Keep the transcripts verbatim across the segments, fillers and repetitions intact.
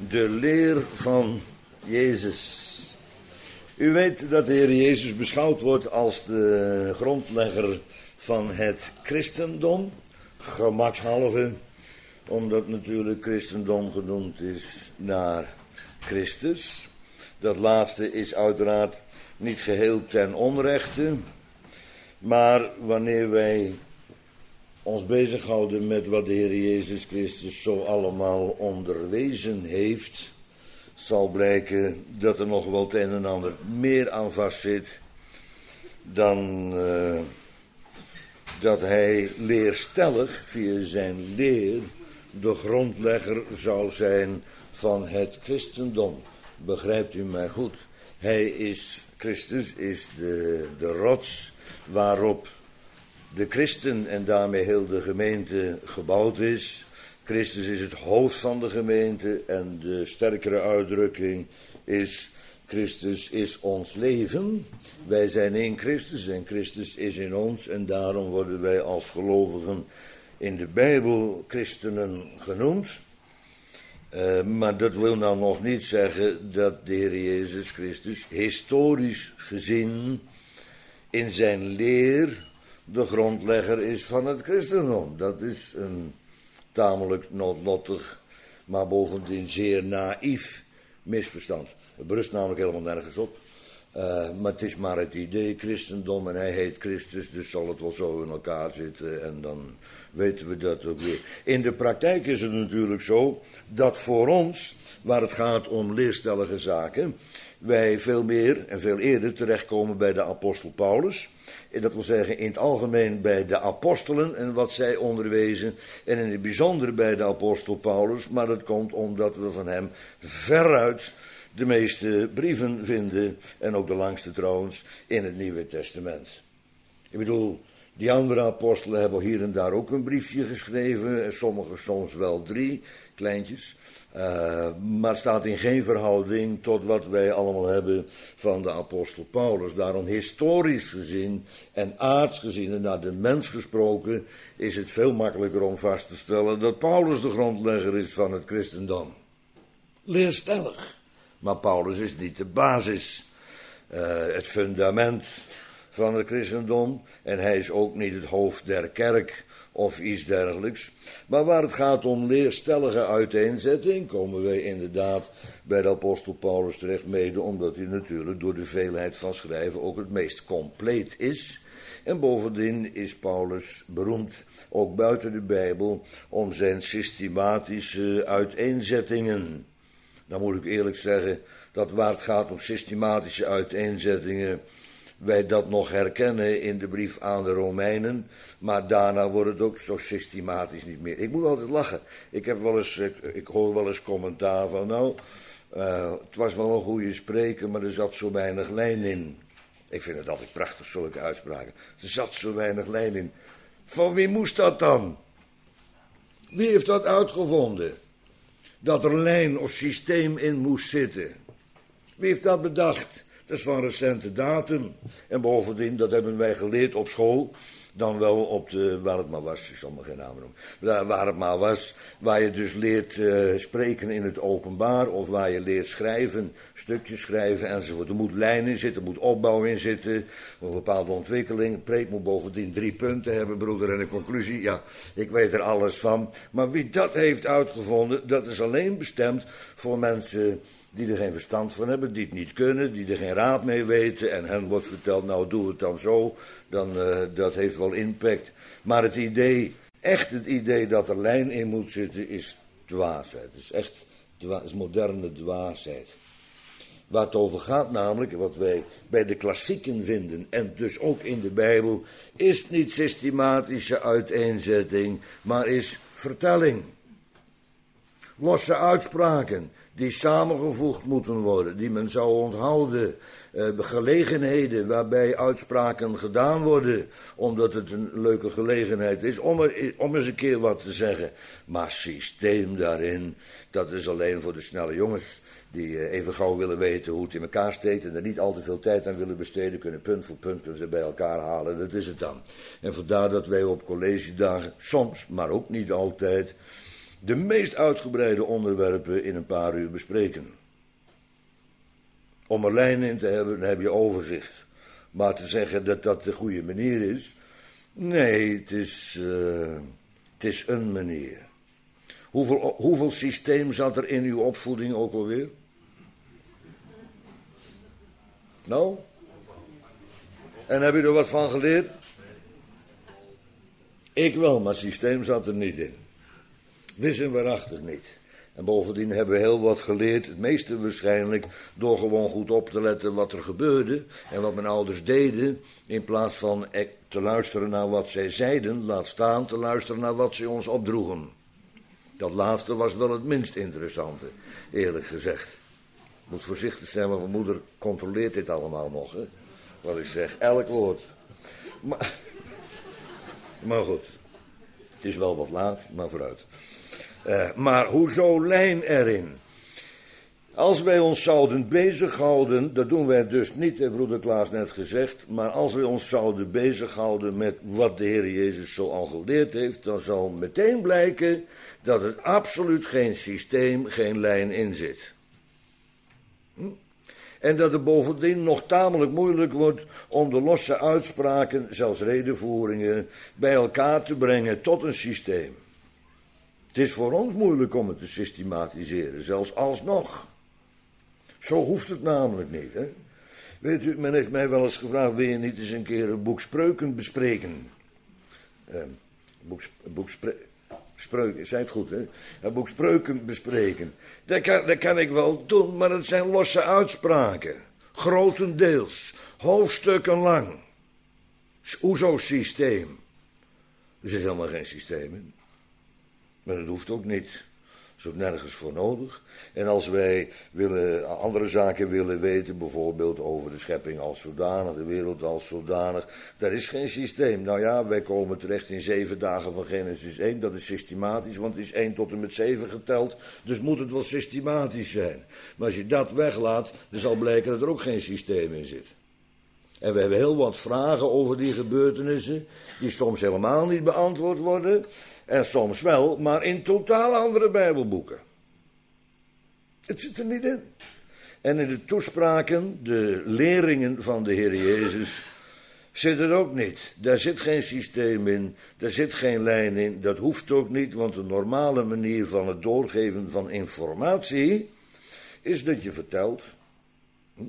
De leer van Jezus. U weet dat de Heer Jezus beschouwd wordt als de grondlegger van het christendom. Gemakshalve, omdat natuurlijk christendom genoemd is naar Christus. Dat laatste is uiteraard niet geheel ten onrechte. Maar wanneer wij ons bezighouden met wat de Heer Jezus Christus zo allemaal onderwezen heeft, zal blijken dat er nog wel het een en ander meer aan vastzit dan uh, dat hij leerstellig via zijn leer de grondlegger zou zijn van het christendom. Begrijpt u mij goed? Hij is, Christus is de, de rots waarop de christen en daarmee heel de gemeente gebouwd is. Christus is het hoofd van de gemeente en de sterkere uitdrukking is: Christus is ons leven. Wij zijn in Christus en Christus is in ons en daarom worden wij als gelovigen in de Bijbel christenen genoemd. Uh, maar dat wil nou nog niet zeggen dat de Heer Jezus Christus historisch gezien in zijn leer de grondlegger is van het christendom. Dat is een tamelijk noodlottig, maar bovendien zeer naïef misverstand. Het berust namelijk helemaal nergens op. Uh, maar het is maar het idee christendom en hij heet Christus, dus zal het wel zo in elkaar zitten en dan weten we dat ook weer. In de praktijk is het natuurlijk zo dat voor ons, waar het gaat om leerstellige zaken, wij veel meer en veel eerder terechtkomen bij de apostel Paulus. Dat wil zeggen in het algemeen bij de apostelen en wat zij onderwezen. En in het bijzonder bij de apostel Paulus. Maar dat komt omdat we van hem veruit de meeste brieven vinden. En ook de langste trouwens in het Nieuwe Testament. Ik bedoel, die andere apostelen hebben hier en daar ook een briefje geschreven. Sommigen soms wel drie, kleintjes. Uh, maar staat in geen verhouding tot wat wij allemaal hebben van de apostel Paulus. Daarom historisch gezien en aards gezien en naar de mens gesproken is het veel makkelijker om vast te stellen dat Paulus de grondlegger is van het christendom. Leerstellig. Maar Paulus is niet de basis, uh, het fundament van het christendom en hij is ook niet het hoofd der kerk of iets dergelijks. Maar waar het gaat om leerstellige uiteenzetting, komen wij inderdaad bij de apostel Paulus terecht, mede omdat hij natuurlijk door de veelheid van schrijven ook het meest compleet is. En bovendien is Paulus beroemd, ook buiten de Bijbel, om zijn systematische uiteenzettingen. Dan moet ik eerlijk zeggen, dat waar het gaat om systematische uiteenzettingen, wij dat nog herkennen in de brief aan de Romeinen, maar daarna wordt het ook zo systematisch niet meer. Ik moet altijd lachen. Ik heb wel eens, ik, ik hoor wel eens commentaar van, nou, uh, het was wel een goede spreker, maar er zat zo weinig lijn in. Ik vind het altijd prachtig, zulke uitspraken. Er zat zo weinig lijn in. Van wie moest dat dan? Wie heeft dat uitgevonden? Dat er lijn of systeem in moest zitten. Wie heeft dat bedacht? Dat is van recente datum. En bovendien, dat hebben wij geleerd op school. Dan wel op de, waar het maar was, ik zal maar geen naam noemen. Daar, waar het maar was, waar je dus leert uh, spreken in het openbaar. Of waar je leert schrijven, stukjes schrijven enzovoort. Er moet lijn in zitten, er moet opbouw in zitten. Een bepaalde ontwikkeling. Een preek moet bovendien drie punten hebben, broeder. En een conclusie, ja, ik weet er alles van. Maar wie dat heeft uitgevonden, dat is alleen bestemd voor mensen die er geen verstand van hebben, die het niet kunnen, die er geen raad mee weten. En hen wordt verteld, nou doe het dan zo, dan uh, dat heeft wel impact. Maar het idee, echt het idee dat er lijn in moet zitten, is dwaasheid. Het is echt dwa- is moderne dwaasheid. Waar het over gaat namelijk, wat wij bij de klassieken vinden, en dus ook in de Bijbel, is niet systematische uiteenzetting, maar is vertelling. Losse uitspraken die samengevoegd moeten worden, die men zou onthouden, uh, gelegenheden waarbij uitspraken gedaan worden, omdat het een leuke gelegenheid is, om, er, om eens een keer wat te zeggen. Maar systeem daarin, dat is alleen voor de snelle jongens, die uh, even gauw willen weten hoe het in elkaar steekt en er niet al te veel tijd aan willen besteden, kunnen punt voor punt kunnen ze bij elkaar halen, dat is het dan. En vandaar dat wij op collegedagen, soms, maar ook niet altijd, de meest uitgebreide onderwerpen in een paar uur bespreken. Om er lijn in te hebben, dan heb je overzicht. Maar te zeggen dat dat de goede manier is, nee, het is, uh, het is een manier. Hoeveel, hoeveel systeem zat er in uw opvoeding ook alweer? Nou? En heb je er wat van geleerd? Ik wel, maar het systeem zat er niet in. Wis en waarachtig niet. En bovendien hebben we heel wat geleerd, het meeste waarschijnlijk, door gewoon goed op te letten wat er gebeurde en wat mijn ouders deden, in plaats van te luisteren naar wat zij zeiden, laat staan te luisteren naar wat zij ons opdroegen. Dat laatste was wel het minst interessante, eerlijk gezegd. Ik moet voorzichtig zijn, want mijn moeder controleert dit allemaal nog, hè? Wat ik zeg, elk woord. Maar, maar goed, het is wel wat laat, maar vooruit. Uh, maar hoezo lijn erin? Als wij ons zouden bezighouden, dat doen wij dus niet, heeft broeder Klaas net gezegd, maar als wij ons zouden bezighouden met wat de Heer Jezus zo al geleerd heeft, dan zal meteen blijken dat het absoluut geen systeem, geen lijn in zit. Hm? En dat het bovendien nog tamelijk moeilijk wordt om de losse uitspraken, zelfs redenvoeringen, bij elkaar te brengen tot een systeem. Het is voor ons moeilijk om het te systematiseren, zelfs alsnog. Zo hoeft het namelijk niet, hè. Weet u, men heeft mij wel eens gevraagd, wil je niet eens een keer een boek Spreuken bespreken? Uh, een boek, een boek spre, Spreuken, zei het goed, hè? Een boek Spreuken bespreken. Dat kan, dat kan ik wel doen, maar het zijn losse uitspraken. Grotendeels, hoofdstukken lang. Hoezo systeem? Er zit helemaal geen systeem in. Maar dat hoeft ook niet. Dat is ook nergens voor nodig. En als wij willen, andere zaken willen weten, bijvoorbeeld over de schepping als zodanig, de wereld als zodanig, daar is geen systeem. Nou ja, wij komen terecht in zeven dagen van Genesis één, dat is systematisch, want het is één tot en met zeven geteld, dus moet het wel systematisch zijn. Maar als je dat weglaat, dan zal blijken dat er ook geen systeem in zit. En we hebben heel wat vragen over die gebeurtenissen, die soms helemaal niet beantwoord worden, en soms wel, maar in totaal andere Bijbelboeken. Het zit er niet in. En in de toespraken, de leringen van de Heer Jezus, zit het ook niet. Daar zit geen systeem in, daar zit geen lijn in, dat hoeft ook niet, want de normale manier van het doorgeven van informatie is dat je vertelt. Hm?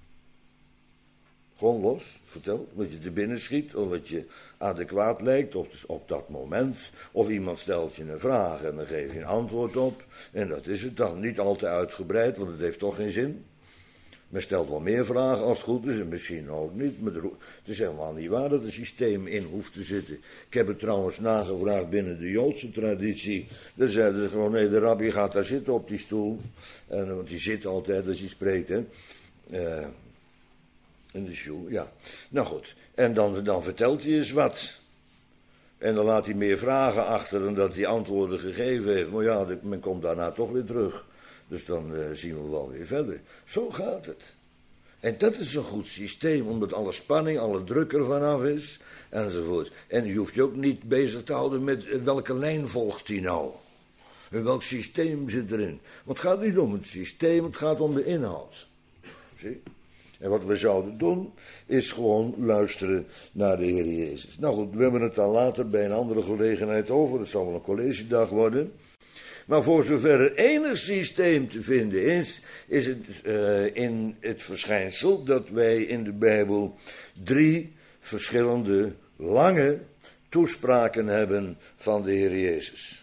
Gewoon los, vertel, wat je te binnen schiet, of wat je adequaat lijkt op, op dat moment. Of iemand stelt je een vraag en dan geef je een antwoord op. En dat is het dan, niet al te uitgebreid, want het heeft toch geen zin. Men stelt wel meer vragen als het goed is, en misschien ook niet. Maar het is helemaal niet waar dat er een systeem in hoeft te zitten. Ik heb het trouwens nagevraagd binnen de Joodse traditie. Daar zeiden ze gewoon, nee, de rabbi gaat daar zitten op die stoel. En, want die zit altijd als hij spreekt, hè. Uh, in de sjoel, ja. Nou goed, en dan, dan vertelt hij eens wat. En dan laat hij meer vragen achter dan dat hij antwoorden gegeven heeft. Maar ja, men komt daarna toch weer terug. Dus dan uh, zien we wel weer verder. Zo gaat het. En dat is een goed systeem, omdat alle spanning, alle druk er vanaf is, enzovoort. En je hoeft je ook niet bezig te houden met uh, welke lijn volgt hij nou. En welk systeem zit erin. Want het gaat niet om het systeem, het gaat om de inhoud. Zie? En wat we zouden doen, is gewoon luisteren naar de Heer Jezus. Nou goed, we hebben het dan later bij een andere gelegenheid over. Het zal wel een collegedag worden. Maar voor zover er enig systeem te vinden is, is het uh, in het verschijnsel dat wij in de Bijbel drie verschillende lange toespraken hebben van de Heer Jezus.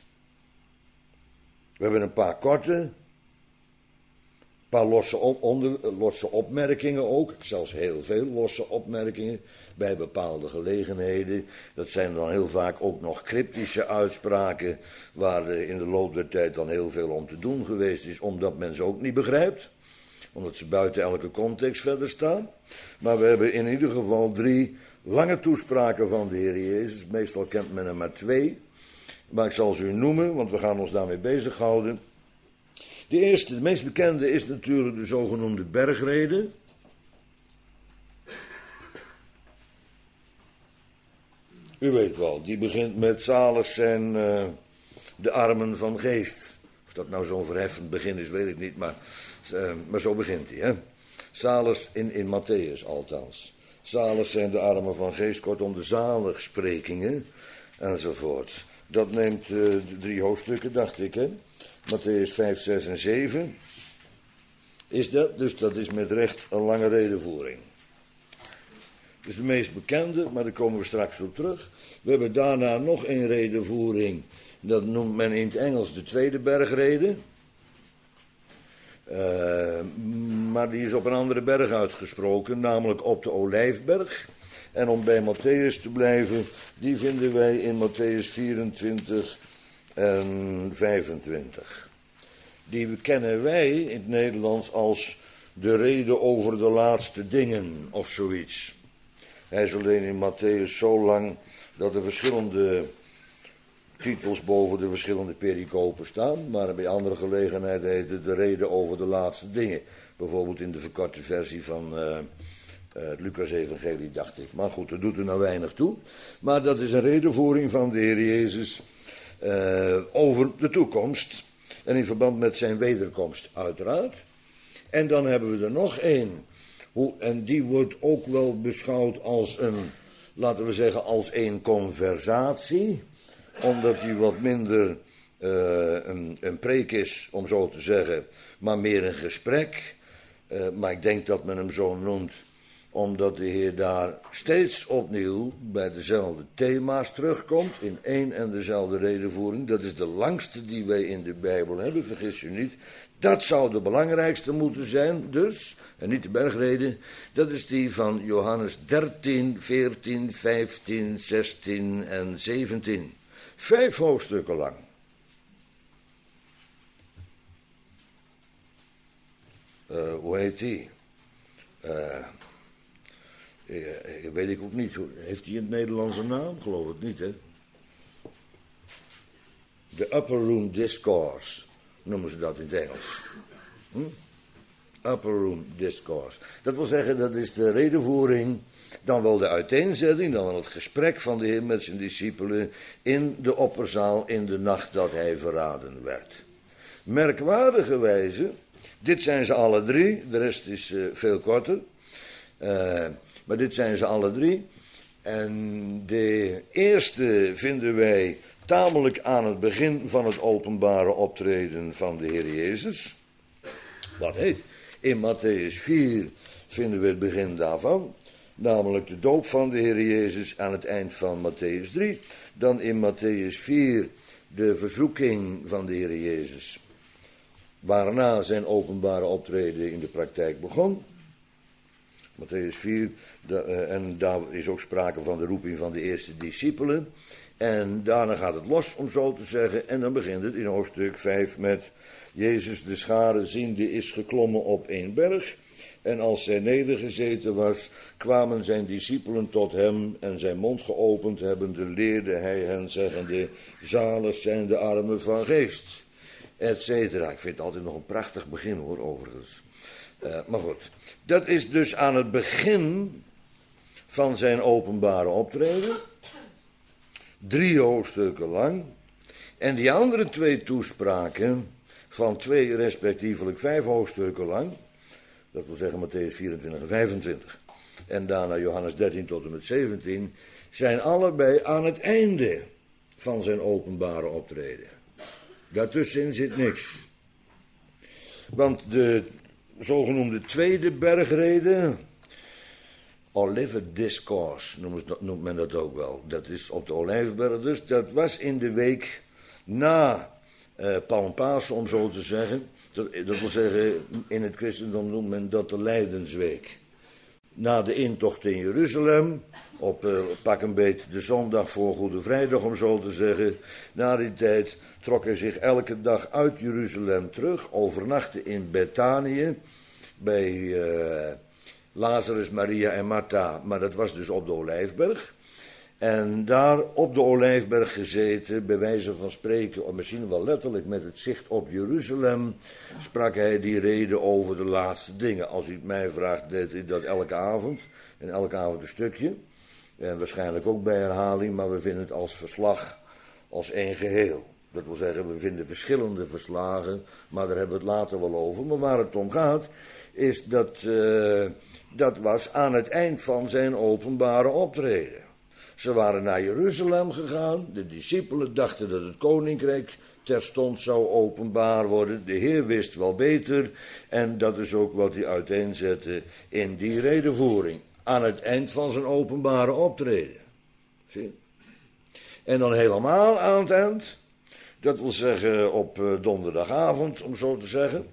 We hebben een paar korte, een paar losse, op, onder, losse opmerkingen ook, zelfs heel veel losse opmerkingen bij bepaalde gelegenheden. Dat zijn dan heel vaak ook nog cryptische uitspraken, waar in de loop der tijd dan heel veel om te doen geweest is, omdat men ze ook niet begrijpt, omdat ze buiten elke context verder staan. Maar we hebben in ieder geval drie lange toespraken van de Heer Jezus, meestal kent men er maar twee, maar ik zal ze u noemen, want we gaan ons daarmee bezighouden. De eerste, de meest bekende, is natuurlijk de zogenoemde bergrede. U weet wel, die begint met zalig zijn uh, de armen van geest. Of dat nou zo'n verheffend begin is, weet ik niet, maar, uh, maar zo begint hij. Hè? Zalig in, in Matthäus althans. Zalig zijn de armen van geest, kortom de zaligsprekingen enzovoort. Dat neemt uh, drie hoofdstukken, dacht ik, hè. Matthäus vijf, zes en zeven is dat, dus dat is met recht een lange redevoering. Dat is de meest bekende, maar daar komen we straks op terug. We hebben daarna nog een redevoering, dat noemt men in het Engels de tweede bergrede. Uh, maar die is op een andere berg uitgesproken, namelijk op de Olijfberg. En om bij Matthäus te blijven, die vinden wij in Matthäus vierentwintig en vijfentwintig. Die kennen wij in het Nederlands als de rede over de laatste dingen of zoiets. Hij is alleen in Matthäus zo lang dat er verschillende titels boven de verschillende pericopen staan, maar bij andere gelegenheden heet het de rede over de laatste dingen. Bijvoorbeeld in de verkorte versie van uh, uh, het Lucas-evangelie, dacht ik. Maar goed, dat doet er nou weinig toe. Maar dat is een redevoering van de Heer Jezus uh, over de toekomst. En in verband met zijn wederkomst, uiteraard. En dan hebben we er nog één. Hoe, en die wordt ook wel beschouwd als een, laten we zeggen, als een conversatie. Omdat die wat minder uh, een, een preek is, om zo te zeggen, maar meer een gesprek. Uh, maar ik denk dat men hem zo noemt, omdat de Heer daar steeds opnieuw bij dezelfde thema's terugkomt, in één en dezelfde redevoering. Dat is de langste die wij in de Bijbel hebben, vergis je niet. Dat zou de belangrijkste moeten zijn, dus, en niet de bergrede, dat is die van Johannes dertien, veertien, vijftien, zestien en zeventien. Vijf hoofdstukken lang. Uh, hoe heet die? Uh, uh, weet ik ook niet. Heeft hij in het Nederlands een naam? Geloof het niet, hè? De Upper Room Discourse noemen ze dat in het Engels. Hm? Upper Room Discourse. Dat wil zeggen, dat is de redevoering, dan wel de uiteenzetting, dan wel het gesprek van de Heer met zijn discipelen in de opperzaal in de nacht dat hij verraden werd. Merkwaardigerwijze, dit zijn ze alle drie, de rest is uh, veel korter, uh, maar dit zijn ze alle drie. En de eerste vinden wij tamelijk aan het begin van het openbare optreden van de Heer Jezus. Wat heet? In Matthäus vier vinden we het begin daarvan. Namelijk de doop van de Heer Jezus aan het eind van Matthäus drie. Dan in Matthäus vier de verzoeking van de Heer Jezus. Waarna zijn openbare optreden in de praktijk begon. Matthäus vier, de, uh, en daar is ook sprake van de roeping van de eerste discipelen. En daarna gaat het los, om zo te zeggen. En dan begint het in hoofdstuk vijf met Jezus de schare ziende is geklommen op een berg. En als hij nedergezeten was, kwamen zijn discipelen tot hem en zijn mond geopend hebbende leerde hij hen zeggende, zalig zijn de armen van geest, et cetera. Ik vind het altijd nog een prachtig begin hoor, overigens. Uh, maar goed, dat is dus aan het begin van zijn openbare optreden. Drie hoofdstukken lang. En die andere twee toespraken van twee respectievelijk vijf hoofdstukken lang. Dat wil zeggen Matthäus vierentwintig en vijfentwintig. En daarna Johannes dertien tot en met zeventien. Zijn allebei aan het einde van zijn openbare optreden. Daartussenin zit niks. Want de zogenoemde tweede bergrede, Olivet Discourse noemt men dat ook wel. Dat is op de Olijfberg dus. Dat was in de week na uh, Palmpasen, om zo te zeggen. Dat, dat wil zeggen, in het christendom noemt men dat de Lijdensweek. Na de intocht in Jeruzalem, op uh, pak een beet de zondag voor Goede Vrijdag, om zo te zeggen. Na die tijd trok hij zich elke dag uit Jeruzalem terug, overnachtte in Betanië, bij uh, Lazarus, Maria en Martha, maar dat was dus op de Olijfberg. En daar op de Olijfberg gezeten, bij wijze van spreken, of misschien wel letterlijk met het zicht op Jeruzalem, sprak hij die rede over de laatste dingen. Als u het mij vraagt, deed hij dat elke avond, en elke avond een stukje. En waarschijnlijk ook bij herhaling, maar we vinden het als verslag, als één geheel. Dat wil zeggen, we vinden verschillende verslagen, maar daar hebben we het later wel over. Maar waar het om gaat, is dat, uh, dat was aan het eind van zijn openbare optreden. Ze waren naar Jeruzalem gegaan, de discipelen dachten dat het koninkrijk terstond zou openbaar worden. De Heer wist wel beter en dat is ook wat hij uiteenzette in die redevoering. Aan het eind van zijn openbare optreden. Zie? En dan helemaal aan het eind, dat wil zeggen op donderdagavond, om zo te zeggen,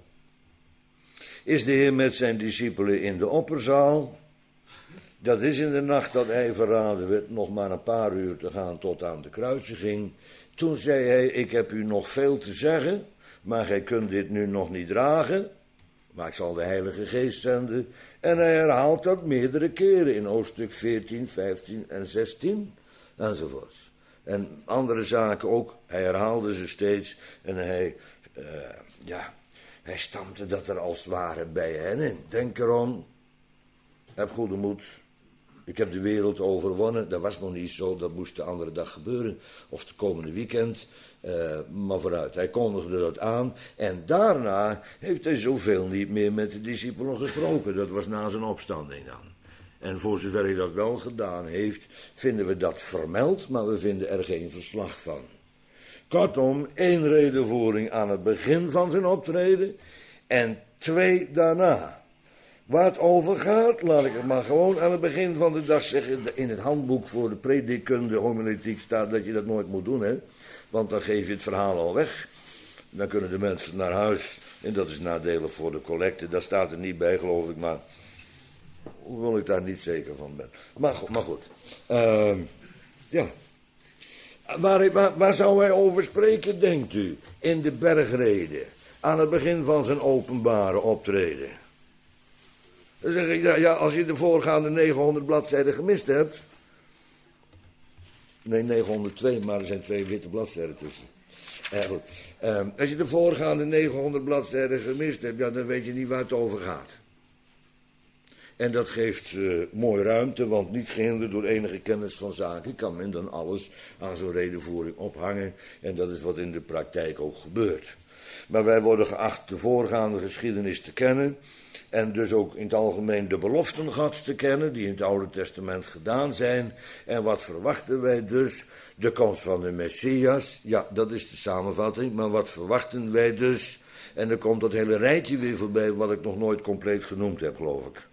is de Heer met zijn discipelen in de opperzaal. Dat is in de nacht dat hij verraden werd, nog maar een paar uur te gaan tot aan de kruisiging. Toen zei hij, ik heb u nog veel te zeggen, maar gij kunt dit nu nog niet dragen. Maar ik zal de Heilige Geest zenden. En hij herhaalt dat meerdere keren in hoofdstuk veertien, vijftien en zestien enzovoorts. En andere zaken ook, hij herhaalde ze steeds en hij, uh, ja, hij stampte dat er als het ware bij hen in. Denk erom, heb goede moed. Ik heb de wereld overwonnen, dat was nog niet zo, dat moest de andere dag gebeuren, of de komende weekend, uh, maar vooruit. Hij kondigde dat aan en daarna heeft hij zoveel niet meer met de discipelen gesproken. Dat was na zijn opstanding dan. En voor zover hij dat wel gedaan heeft, vinden we dat vermeld, maar we vinden er geen verslag van. Kortom, één redevoering aan het begin van zijn optreden en twee daarna. Waar het over gaat, laat ik het maar gewoon aan het begin van de dag zeggen. In het handboek voor de predikunde homiletiek staat dat je dat nooit moet doen, hè. Want dan geef je het verhaal al weg. Dan kunnen de mensen naar huis. En dat is nadelig voor de collecte. Dat staat er niet bij, geloof ik, maar hoewel ik daar niet zeker van ben. Maar goed, maar goed. Uh, ja. Waar, waar, waar zou hij over spreken, denkt u? In de bergrede. Aan het begin van zijn openbare optreden. Dan zeg ik, ja, ja, als je de voorgaande negenhonderd bladzijden gemist hebt. Nee, negenhonderdtwee, maar er zijn twee witte bladzijden tussen. Ja, goed. Uh, als je de voorgaande negenhonderd bladzijden gemist hebt, ja, dan weet je niet waar het over gaat. En dat geeft uh, mooi ruimte, want niet gehinderd door enige kennis van zaken kan men dan alles aan zo'n redevoering ophangen. En dat is wat in de praktijk ook gebeurt. Maar wij worden geacht de voorgaande geschiedenis te kennen. En dus ook in het algemeen de beloften Gods te kennen, die in het Oude Testament gedaan zijn. En wat verwachten wij dus? De komst van de Messias. Ja, dat is de samenvatting. Maar wat verwachten wij dus? En er komt dat hele rijtje weer voorbij, wat ik nog nooit compleet genoemd heb, geloof ik.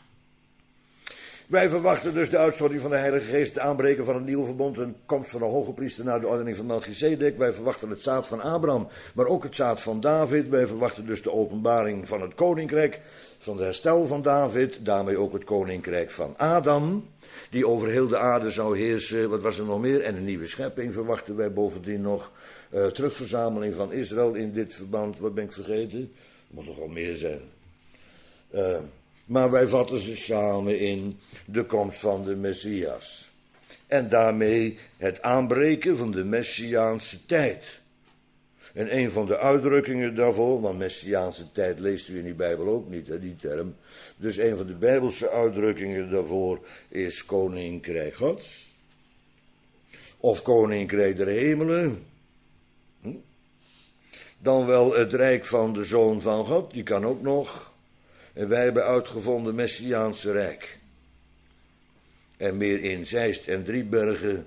Wij verwachten dus de uitstorting van de Heilige Geest, de aanbreken van het nieuwe verbond, een komst van de hoge priester naar de ordening van Melchizedek. Wij verwachten het zaad van Abraham, maar ook het zaad van David. Wij verwachten dus de openbaring van het koninkrijk, van het herstel van David, daarmee ook het koninkrijk van Adam, die over heel de aarde zou heersen. Wat was er nog meer? En een nieuwe schepping verwachten wij bovendien nog. Uh, terugverzameling van Israël in dit verband, wat ben ik vergeten? Er moet nog wel meer zijn. Uh, Maar wij vatten ze samen in de komst van de Messias. En daarmee het aanbreken van de Messiaanse tijd. En een van de uitdrukkingen daarvoor, want Messiaanse tijd leest u in die Bijbel ook niet, hè, die term. Dus een van de Bijbelse uitdrukkingen daarvoor is Koninkrijk Gods. Of Koninkrijk der Hemelen. Hm? Dan wel het Rijk van de Zoon van God, die kan ook nog. En wij hebben uitgevonden Messiaanse Rijk. En meer in Zeist en Driebergen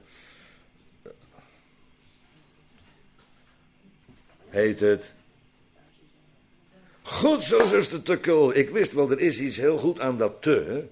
heet het. Goed zo, zuster Tukkel. Ik wist wel, er is iets heel goed aan dat te. Hè?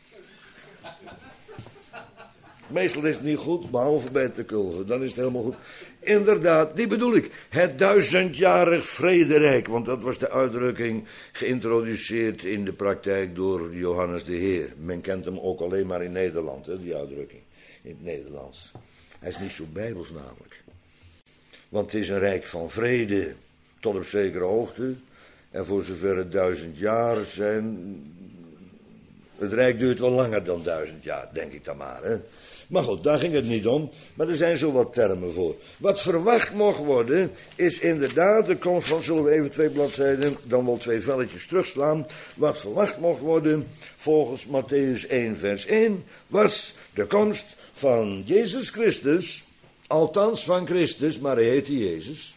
Meestal is het niet goed, behalve bij te kulven. Dan is het helemaal goed. Inderdaad, die bedoel ik. Het duizendjarig vrederijk. Want dat was de uitdrukking geïntroduceerd in de praktijk door Johannes de Heer. Men kent hem ook alleen maar in Nederland, hè, die uitdrukking. In het Nederlands. Hij is niet zo bijbels namelijk. Want het is een rijk van vrede tot op zekere hoogte. En voor zover het duizend jaar zijn. Het rijk duurt wel langer dan duizend jaar, denk ik dan maar, hè. Maar goed, daar ging het niet om. Maar er zijn zo wat termen voor. Wat verwacht mocht worden, is inderdaad de komst van, zullen we even twee bladzijden, dan wel twee velletjes terugslaan. Wat verwacht mocht worden, volgens Mattheüs één vers één, was de komst van Jezus Christus althans van Christus, maar hij heette Jezus,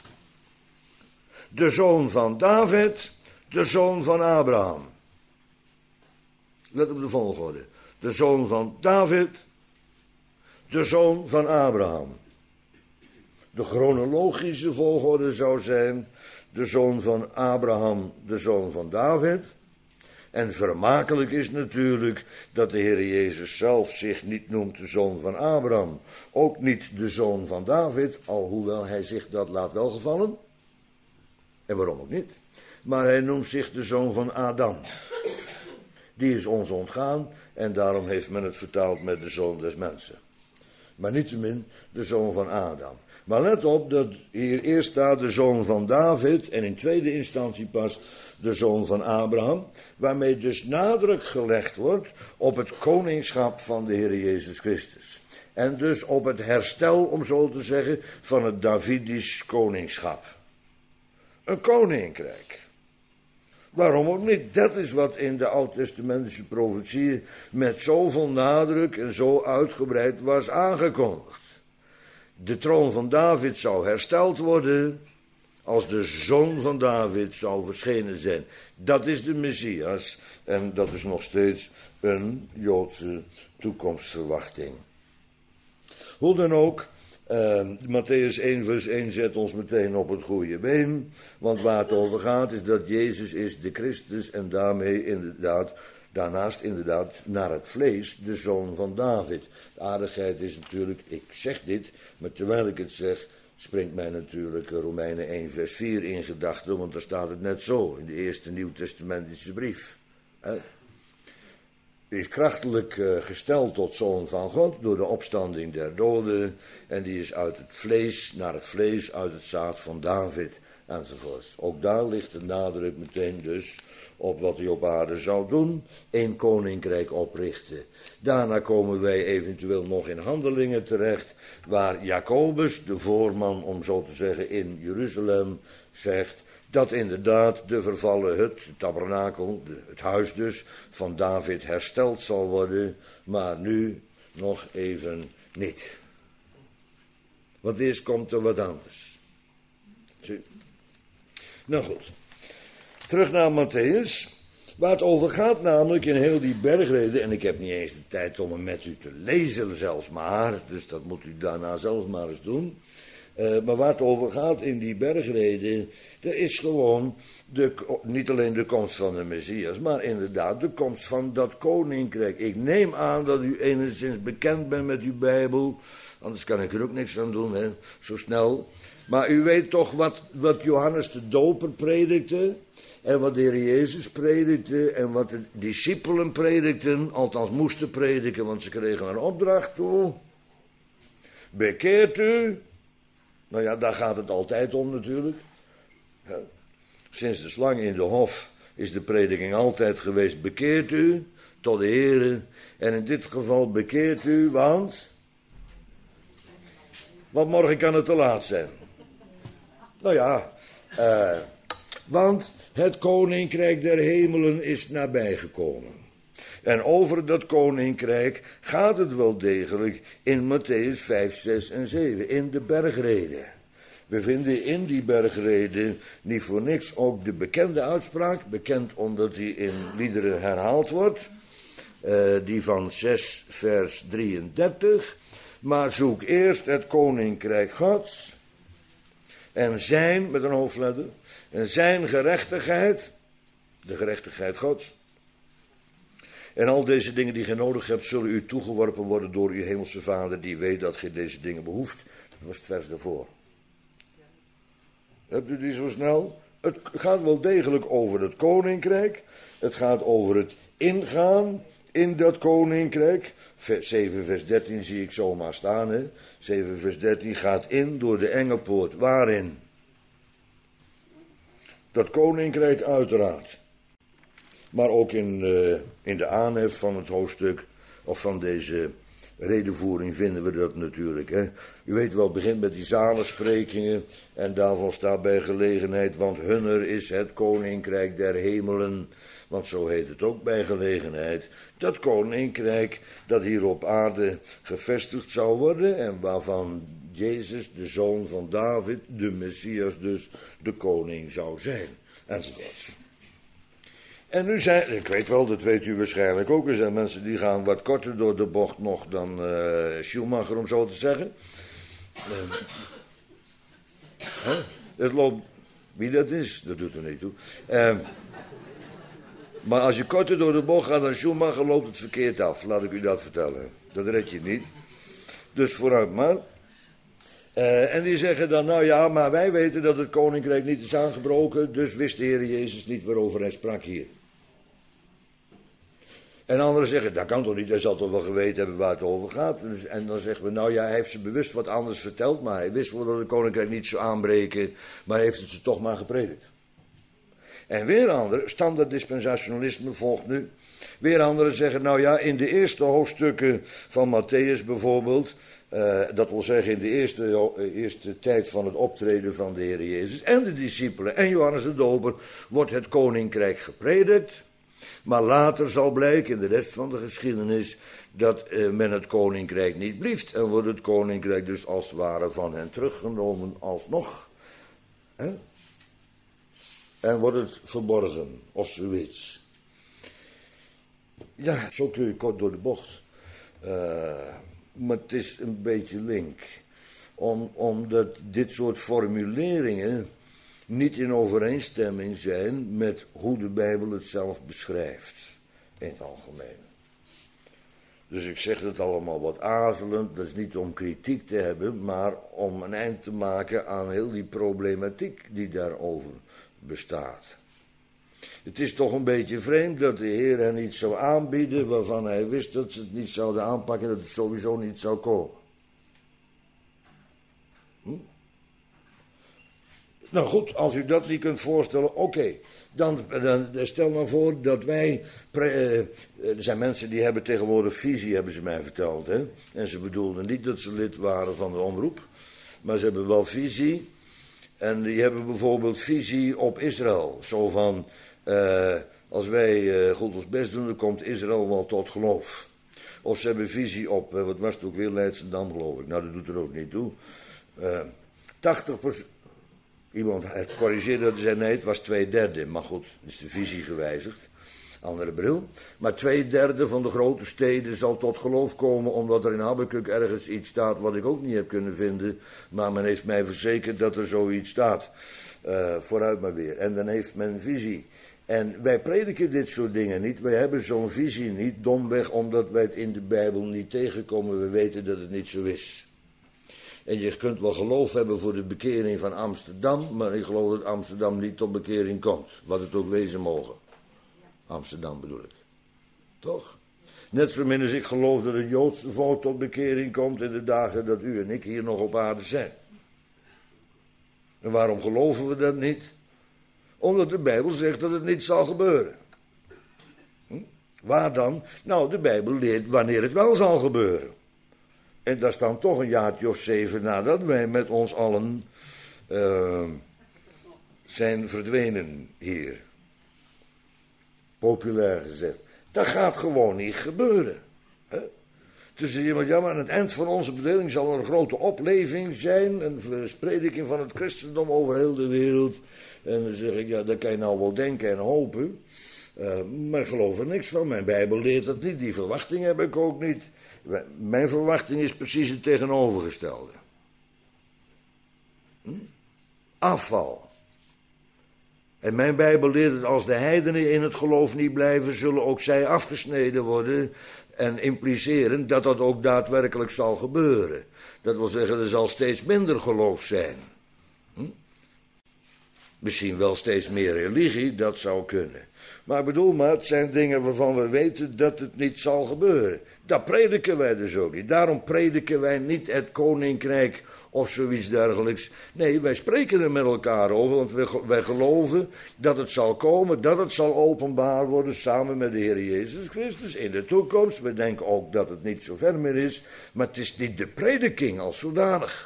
de zoon van David, de zoon van Abraham. Let op de volgorde. De zoon van David, de zoon van Abraham. De chronologische volgorde zou zijn de zoon van Abraham, de zoon van David. En vermakelijk is natuurlijk dat de Heer Jezus zelf zich niet noemt de zoon van Abraham. Ook niet de zoon van David, alhoewel hij zich dat laat welgevallen. En waarom ook niet. Maar hij noemt zich de zoon van Adam. Die is ons ontgaan en daarom heeft men het vertaald met de zoon des mensen. Maar niettemin de zoon van Adam. Maar let op dat hier eerst staat de zoon van David en in tweede instantie pas de zoon van Abraham. Waarmee dus nadruk gelegd wordt op het koningschap van de Heer Jezus Christus. En dus op het herstel, om zo te zeggen, van het Davidisch koningschap. Een koninkrijk. Waarom ook niet? Dat is wat in de oud-testamentische profetieën met zoveel nadruk en zo uitgebreid was aangekondigd. De troon van David zou hersteld worden als de zoon van David zou verschenen zijn. Dat is de Messias en dat is nog steeds een Joodse toekomstverwachting. Hoe dan ook, uh, Mattheüs één vers één zet ons meteen op het goede been. Want waar het over gaat is dat Jezus is de Christus en daarmee inderdaad, daarnaast inderdaad naar het vlees de zoon van David. De aardigheid is natuurlijk, ik zeg dit, maar terwijl ik het zeg, springt mij natuurlijk Romeinen één vers vier in gedachten, want daar staat het net zo in de eerste Nieuwtestamentische brief. Hij is krachtelijk uh, gesteld tot zoon van God door de opstanding der doden en die is uit het vlees naar het vlees, uit het zaad van David enzovoort. Ook daar ligt de nadruk meteen dus op wat hij op aarde zou doen, één koninkrijk oprichten. Daarna komen wij eventueel nog in Handelingen terecht, waar Jacobus, de voorman om zo te zeggen in Jeruzalem, zegt dat inderdaad de vervallen hut, het tabernakel, het huis dus, van David hersteld zal worden, maar nu nog even niet. Want eerst komt er wat anders. Zie? Nou goed. Terug naar Mattheüs, waar het over gaat namelijk in heel die bergreden, en ik heb niet eens de tijd om hem met u te lezen zelfs maar, dus dat moet u daarna zelf maar eens doen. Uh, maar waar het over gaat in die bergreden, er is gewoon de, niet alleen de komst van de Messias, maar inderdaad de komst van dat koninkrijk. Ik neem aan dat u enigszins bekend bent met uw Bijbel, anders kan ik er ook niks aan doen, hè, zo snel. Maar u weet toch wat, wat Johannes de Doper predikte, en wat de Heer Jezus predikte, en wat de discipelen predikten, althans moesten prediken, want ze kregen een opdracht toe. Bekeert u. Nou ja, daar gaat het altijd om natuurlijk. Ja. Sinds de slang in de hof is de prediking altijd geweest, bekeert u tot de Heere. En in dit geval bekeert u, want... Want morgen kan het te laat zijn. Nou ja, uh, want het koninkrijk der hemelen is nabijgekomen. En over dat koninkrijk gaat het wel degelijk in Mattheüs vijf, zes en zeven, in de bergreden. We vinden in die bergreden niet voor niks ook de bekende uitspraak, bekend omdat die in liederen herhaald wordt, uh, die van zes vers drieëndertig. Maar zoek eerst het koninkrijk Gods en zijn, met een hoofdletter, en zijn gerechtigheid, de gerechtigheid Gods. En al deze dingen die je nodig hebt, zullen u toegeworpen worden door uw hemelse Vader, die weet dat je deze dingen behoeft. Dat was het vers daarvoor. Hebt u die zo snel? Het gaat wel degelijk over het koninkrijk. Het gaat over het ingaan in dat koninkrijk. zeven vers dertien zie ik zomaar staan. Hè? zeven vers dertien gaat in door de enge poort. Waarin? Dat koninkrijk uiteraard. Maar ook in, uh, in de aanhef van het hoofdstuk, of van deze redenvoering vinden we dat natuurlijk. Hè. U weet wel, het begint met die zalensprekingen en daarvan staat bij gelegenheid, want hunner is het koninkrijk der hemelen, want zo heet het ook bij gelegenheid. Dat koninkrijk dat hier op aarde gevestigd zou worden en waarvan Jezus, de zoon van David, de Messias dus, de koning zou zijn. Enzovoorts. En nu zijn, ik weet wel, dat weet u waarschijnlijk ook, er zijn mensen die gaan wat korter door de bocht nog dan uh, Schumacher, om zo te zeggen. Uh, huh? Het loopt, wie dat is, dat doet er niet toe. Uh, maar als je korter door de bocht gaat dan Schumacher, loopt het verkeerd af, laat ik u dat vertellen. Dat red je niet. Dus vooruit maar. Uh, en die zeggen dan, nou ja, maar wij weten dat het koninkrijk niet is aangebroken, dus wist de Heer Jezus niet waarover hij sprak hier. En anderen zeggen, dat kan toch niet, hij zal toch wel geweten hebben waar het over gaat. Dus, en dan zeggen we, nou ja, hij heeft ze bewust wat anders verteld, maar hij wist wel dat het koninkrijk niet zou aanbreken, maar hij heeft het ze toch maar gepredikt. En weer anderen, standaard dispensationalisme volgt nu, weer anderen zeggen, nou ja, in de eerste hoofdstukken van Matthäus bijvoorbeeld, uh, dat wil zeggen in de eerste, uh, eerste tijd van het optreden van de Heer Jezus en de discipelen en Johannes de Doper, wordt het koninkrijk gepredikt. Maar later zal blijken in de rest van de geschiedenis dat uh, men het koninkrijk niet blieft. En wordt het koninkrijk dus als het ware van hen teruggenomen alsnog. Hè? En wordt het verborgen of zoiets. Ja, zo kun je kort door de bocht. Uh, maar het is een beetje link. Om, omdat dit soort formuleringen niet in overeenstemming zijn met hoe de Bijbel het zelf beschrijft, in het algemeen. Dus ik zeg het allemaal wat aarzelend, dat is niet om kritiek te hebben, maar om een eind te maken aan heel die problematiek die daarover bestaat. Het is toch een beetje vreemd dat de Heer hen iets zou aanbieden waarvan hij wist dat ze het niet zouden aanpakken, dat het sowieso niet zou komen. Hm? Nou goed, als u dat niet kunt voorstellen, oké. Okay. Dan, dan stel nou voor dat wij, pre, uh, er zijn mensen die hebben tegenwoordig visie, hebben ze mij verteld. Hè? En ze bedoelden niet dat ze lid waren van de omroep, maar ze hebben wel visie. En die hebben bijvoorbeeld visie op Israël. Zo van, uh, als wij uh, goed ons best doen, dan komt Israël wel tot geloof. Of ze hebben visie op, uh, wat was het ook weer, Leidschendam geloof ik. Nou, dat doet er ook niet toe. Uh, tachtig procent... Iemand het corrigeerde dat zei, nee, het was twee derde. Maar goed, is de visie gewijzigd. Andere bril. Maar twee derde van de grote steden zal tot geloof komen, omdat er in Habakuk ergens iets staat wat ik ook niet heb kunnen vinden. Maar men heeft mij verzekerd dat er zoiets staat. Uh, vooruit maar weer. En dan heeft men visie. En wij prediken dit soort dingen niet. Wij hebben zo'n visie niet, domweg omdat wij het in de Bijbel niet tegenkomen. We weten dat het niet zo is. En je kunt wel geloof hebben voor de bekering van Amsterdam, maar ik geloof dat Amsterdam niet tot bekering komt. Wat het ook wezen mogen. Amsterdam bedoel ik. Toch? Net zo min als ik geloof dat het Joodse volk tot bekering komt in de dagen dat u en ik hier nog op aarde zijn. En waarom geloven we dat niet? Omdat de Bijbel zegt dat het niet zal gebeuren. Hm? Waar dan? Nou, de Bijbel leert wanneer het wel zal gebeuren. En dat is dan toch een jaartje of zeven nadat wij met ons allen uh, zijn verdwenen hier. Populair gezegd. Dat gaat gewoon niet gebeuren. Hè? Dus iemand, ja, maar aan het eind van onze bedeling zal er een grote opleving zijn. Een versprediking van het christendom over heel de wereld. En dan zeg ik, ja, dat kan je nou wel denken en hopen. Uh, maar ik geloof er niks van. Mijn Bijbel leert dat niet. Die verwachting heb ik ook niet. Mijn verwachting is precies het tegenovergestelde. Hm? Afval. En mijn Bijbel leert dat als de heidenen in het geloof niet blijven, zullen ook zij afgesneden worden. En impliceren dat dat ook daadwerkelijk zal gebeuren. Dat wil zeggen, er zal steeds minder geloof zijn. Hm? Misschien wel steeds meer religie, dat zou kunnen. Maar ik bedoel maar, het zijn dingen waarvan we weten dat het niet zal gebeuren. Dat prediken wij dus ook niet. Daarom prediken wij niet het koninkrijk of zoiets dergelijks. Nee, wij spreken er met elkaar over, want wij, wij geloven dat het zal komen, dat het zal openbaar worden samen met de Heer Jezus Christus in de toekomst. We denken ook dat het niet zo ver meer is, maar het is niet de prediking als zodanig.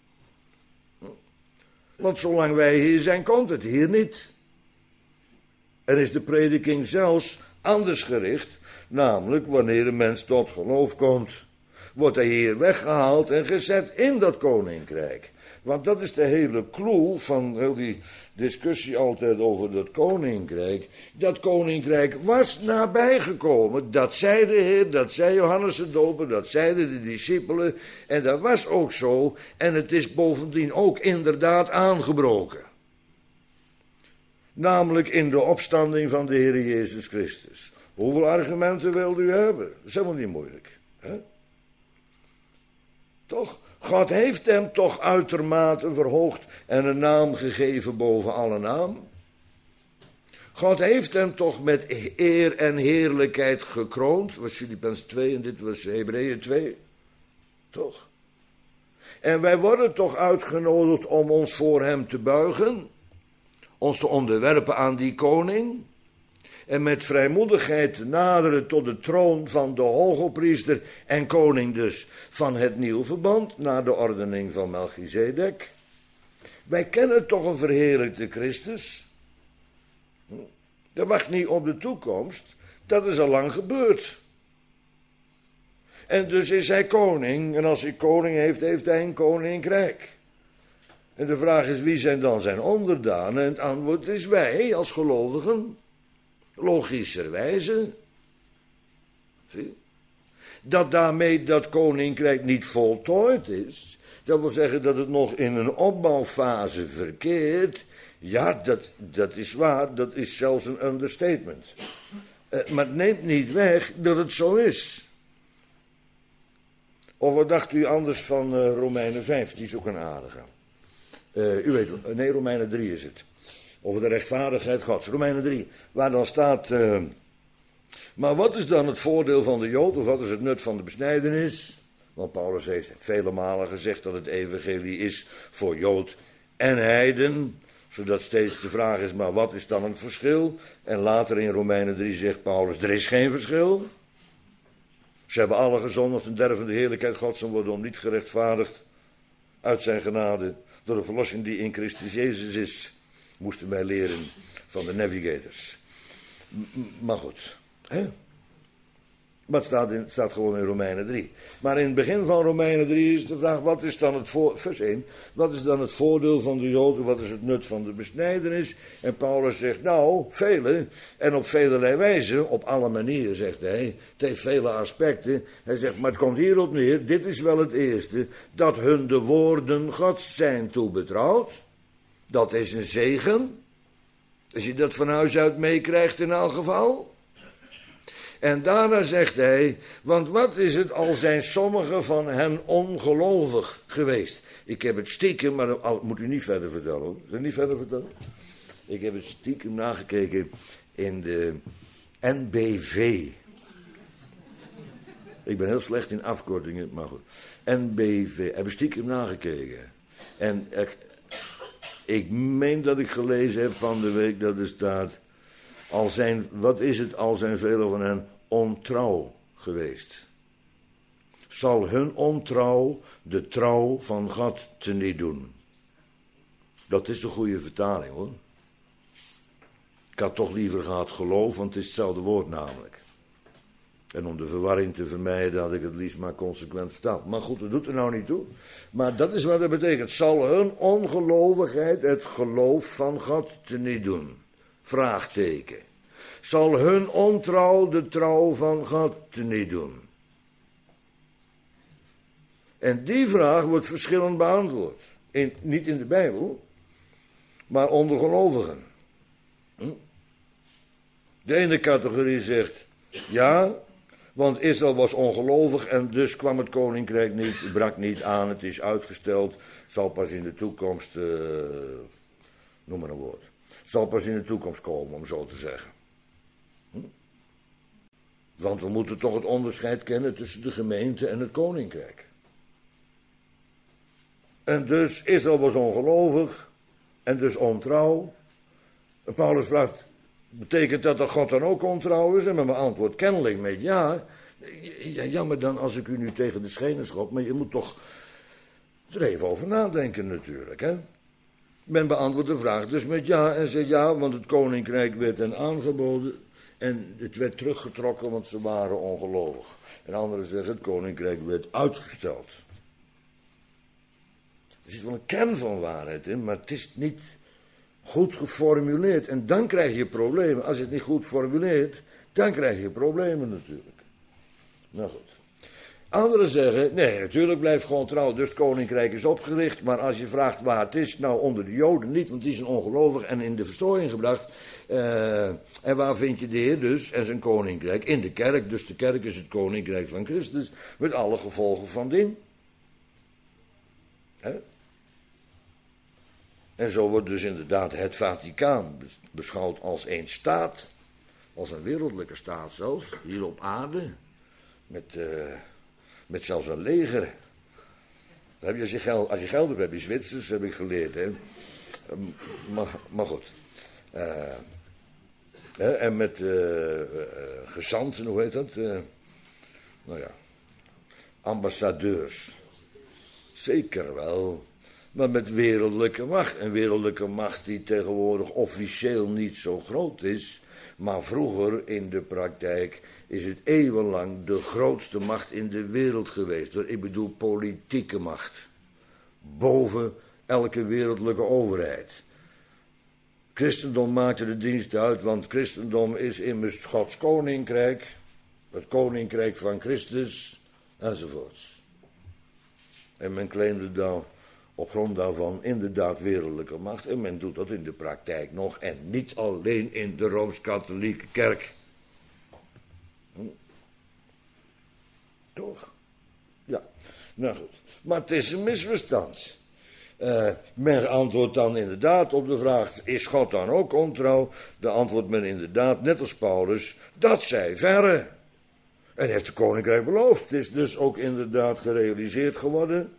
Want zolang wij hier zijn, komt het hier niet. En is de prediking zelfs anders gericht, namelijk wanneer een mens tot geloof komt. wordt hij hier weggehaald en gezet in dat koninkrijk. Want dat is de hele clue van heel die discussie altijd over dat koninkrijk. Dat koninkrijk was nabijgekomen. Dat zei de Heer, dat zei Johannes de Doper, dat zeiden de discipelen. En dat was ook zo. En het is bovendien ook inderdaad aangebroken. Namelijk in de opstanding van de Heer Jezus Christus. Hoeveel argumenten wilt u hebben? Dat is helemaal niet moeilijk. Hè? Toch? God heeft hem toch uitermate verhoogd en een naam gegeven boven alle naam. God heeft hem toch met eer en heerlijkheid gekroond. Dat was Filippenzen twee en dit was Hebreeën twee. Toch? En wij worden toch uitgenodigd om ons voor hem te buigen. Ons te onderwerpen aan die koning. En met vrijmoedigheid te naderen tot de troon van de hogepriester en koning dus van het nieuwe verband, naar de ordening van Melchizedek. Wij kennen toch een verheerlijkte Christus. Dat wacht niet op de toekomst, dat is al lang gebeurd. En dus is hij koning, en als hij koning heeft, heeft hij een koninkrijk. En de vraag is, wie zijn dan zijn onderdanen? En het antwoord is wij als gelovigen. Logischerwijze. Zie? Dat daarmee dat koninkrijk niet voltooid is. Dat wil zeggen dat het nog in een opbouwfase verkeert. Ja, dat, dat is waar. Dat is zelfs een understatement. Uh, maar het neemt niet weg dat het zo is. Of wat dacht u anders van uh, Romeinen vijf? Die is ook een aardige. Uh, u weet, nee, Romeinen drie is het. Over de rechtvaardigheid Gods. Romeinen drie, waar dan staat... Uh, maar wat is dan het voordeel van de Jood? Of wat is het nut van de besnijdenis? Want Paulus heeft vele malen gezegd dat het evangelie is voor Jood en heiden. Zodat steeds de vraag is, maar wat is dan het verschil? En later in Romeinen drie zegt Paulus, er is geen verschil. Ze hebben alle gezondigd en derven de heerlijkheid Gods en worden om niet gerechtvaardigd uit zijn genade door de verlossing die in Christus Jezus is. Moesten wij leren van de navigators. M- maar goed. Hè? Maar het staat, in, het staat gewoon in Romeinen drie. Maar in het begin van Romeinen drie is de vraag, wat is dan het voor, vers één, wat is dan het voordeel van de Joden, wat is het nut van de besnijdenis? En Paulus zegt, nou, vele, en op velelei wijze, op alle manieren, zegt hij, het heeft vele aspecten. Hij zegt, maar het komt hierop neer, dit is wel het eerste, dat hun de woorden Gods zijn toebetrouwd. Dat is een zegen, als je dat van huis uit meekrijgt in elk geval. En daarna zegt hij, want wat is het al zijn sommigen van hen ongelovig geweest. Ik heb het stiekem, maar dat moet u niet verder vertellen hoor. Zal ik niet verder vertellen? Ik heb het stiekem nagekeken in de N B V. Ik ben heel slecht in afkortingen, maar goed. N B V, ik heb stiekem nagekeken. En ik, ik meen dat ik gelezen heb van de week dat er staat... Al zijn, wat is het, al zijn velen van hen ontrouw geweest. Zal hun ontrouw de trouw van God teniet doen. Dat is een goede vertaling hoor. Ik had toch liever gehad geloof, want het is hetzelfde woord namelijk. En om de verwarring te vermijden had ik het liefst maar consequent vertaald. Maar goed, dat doet er nou niet toe. Maar dat is wat dat betekent. Zal hun ongelovigheid het geloof van God teniet doen. Vraagteken. Zal hun ontrouw de trouw van God teniet doen? En die vraag wordt verschillend beantwoord. In, niet in de Bijbel, maar onder gelovigen. Hm? De ene categorie zegt, ja, want Israël was ongelovig en dus kwam het koninkrijk niet, het brak niet aan, het is uitgesteld, zal pas in de toekomst, uh, noem maar een woord. Zal pas in de toekomst komen, om zo te zeggen. Hm? Want we moeten toch het onderscheid kennen tussen de gemeente en het koninkrijk. En dus Israël was ongelovig en dus ontrouw. En Paulus vraagt, betekent dat dat God dan ook ontrouw is? En met mijn antwoord kennelijk met ja. Ja, jammer dan als ik u nu tegen de schenen schop, maar je moet toch er even over nadenken natuurlijk, hè. Men beantwoordt de vraag dus met ja en zegt ja, want het koninkrijk werd hen aangeboden. En het werd teruggetrokken, want ze waren ongelovig. En anderen zeggen, het koninkrijk werd uitgesteld. Er zit wel een kern van waarheid in, maar het is niet goed geformuleerd. En dan krijg je problemen. Als je het niet goed formuleert, dan krijg je problemen natuurlijk. Nou goed. Anderen zeggen, nee, natuurlijk blijft gewoon trouw, dus het koninkrijk is opgericht. Maar als je vraagt waar het is, nou onder de Joden niet, want die zijn ongelovig en in de verstoring gebracht. Uh, en waar vind je de Heer dus en zijn koninkrijk? In de kerk, dus de kerk is het koninkrijk van Christus, met alle gevolgen van dien. He? En zo wordt dus inderdaad het Vaticaan beschouwd als een staat, als een wereldlijke staat zelfs, hier op aarde, met... Uh, Met zelfs een leger. Dan heb je als, je geld, als je geld hebt, heb je Zwitsers, heb ik geleerd. Hè. Maar, maar goed. Uh, hè, en met uh, uh, gezanten, hoe heet dat? Uh, nou ja. Ambassadeurs. Zeker wel. Maar met wereldlijke macht. Een wereldlijke macht die tegenwoordig officieel niet zo groot is. Maar vroeger in de praktijk is het eeuwenlang de grootste macht in de wereld geweest. Ik bedoel politieke macht. Boven elke wereldlijke overheid. Christendom maakte de dienst uit, want christendom is immers Gods koninkrijk. Het koninkrijk van Christus, enzovoorts. En men claimde dan op grond daarvan inderdaad wereldlijke macht. En men doet dat in de praktijk nog. En niet alleen in de Rooms-Katholieke Kerk. Hm. Toch? Ja, nou goed. Maar het is een misverstand. Uh, men antwoordt dan inderdaad op de vraag, is God dan ook ontrouw? Dan antwoordt men inderdaad, net als Paulus, dat zij verre. En heeft de koninkrijk beloofd. Het is dus ook inderdaad gerealiseerd geworden.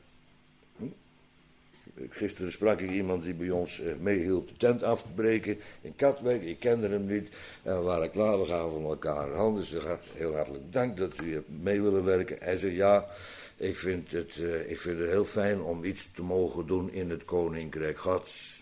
Gisteren sprak ik iemand die bij ons meehielp de tent af te breken in Katwijk. Ik kende hem niet en we waren klaar, we gaven van elkaar een hand. Dus heel hartelijk bedankt dat u mee willen werken. Hij zei ja, ik vind, het, uh, ik vind het heel fijn om iets te mogen doen in het Koninkrijk Gods.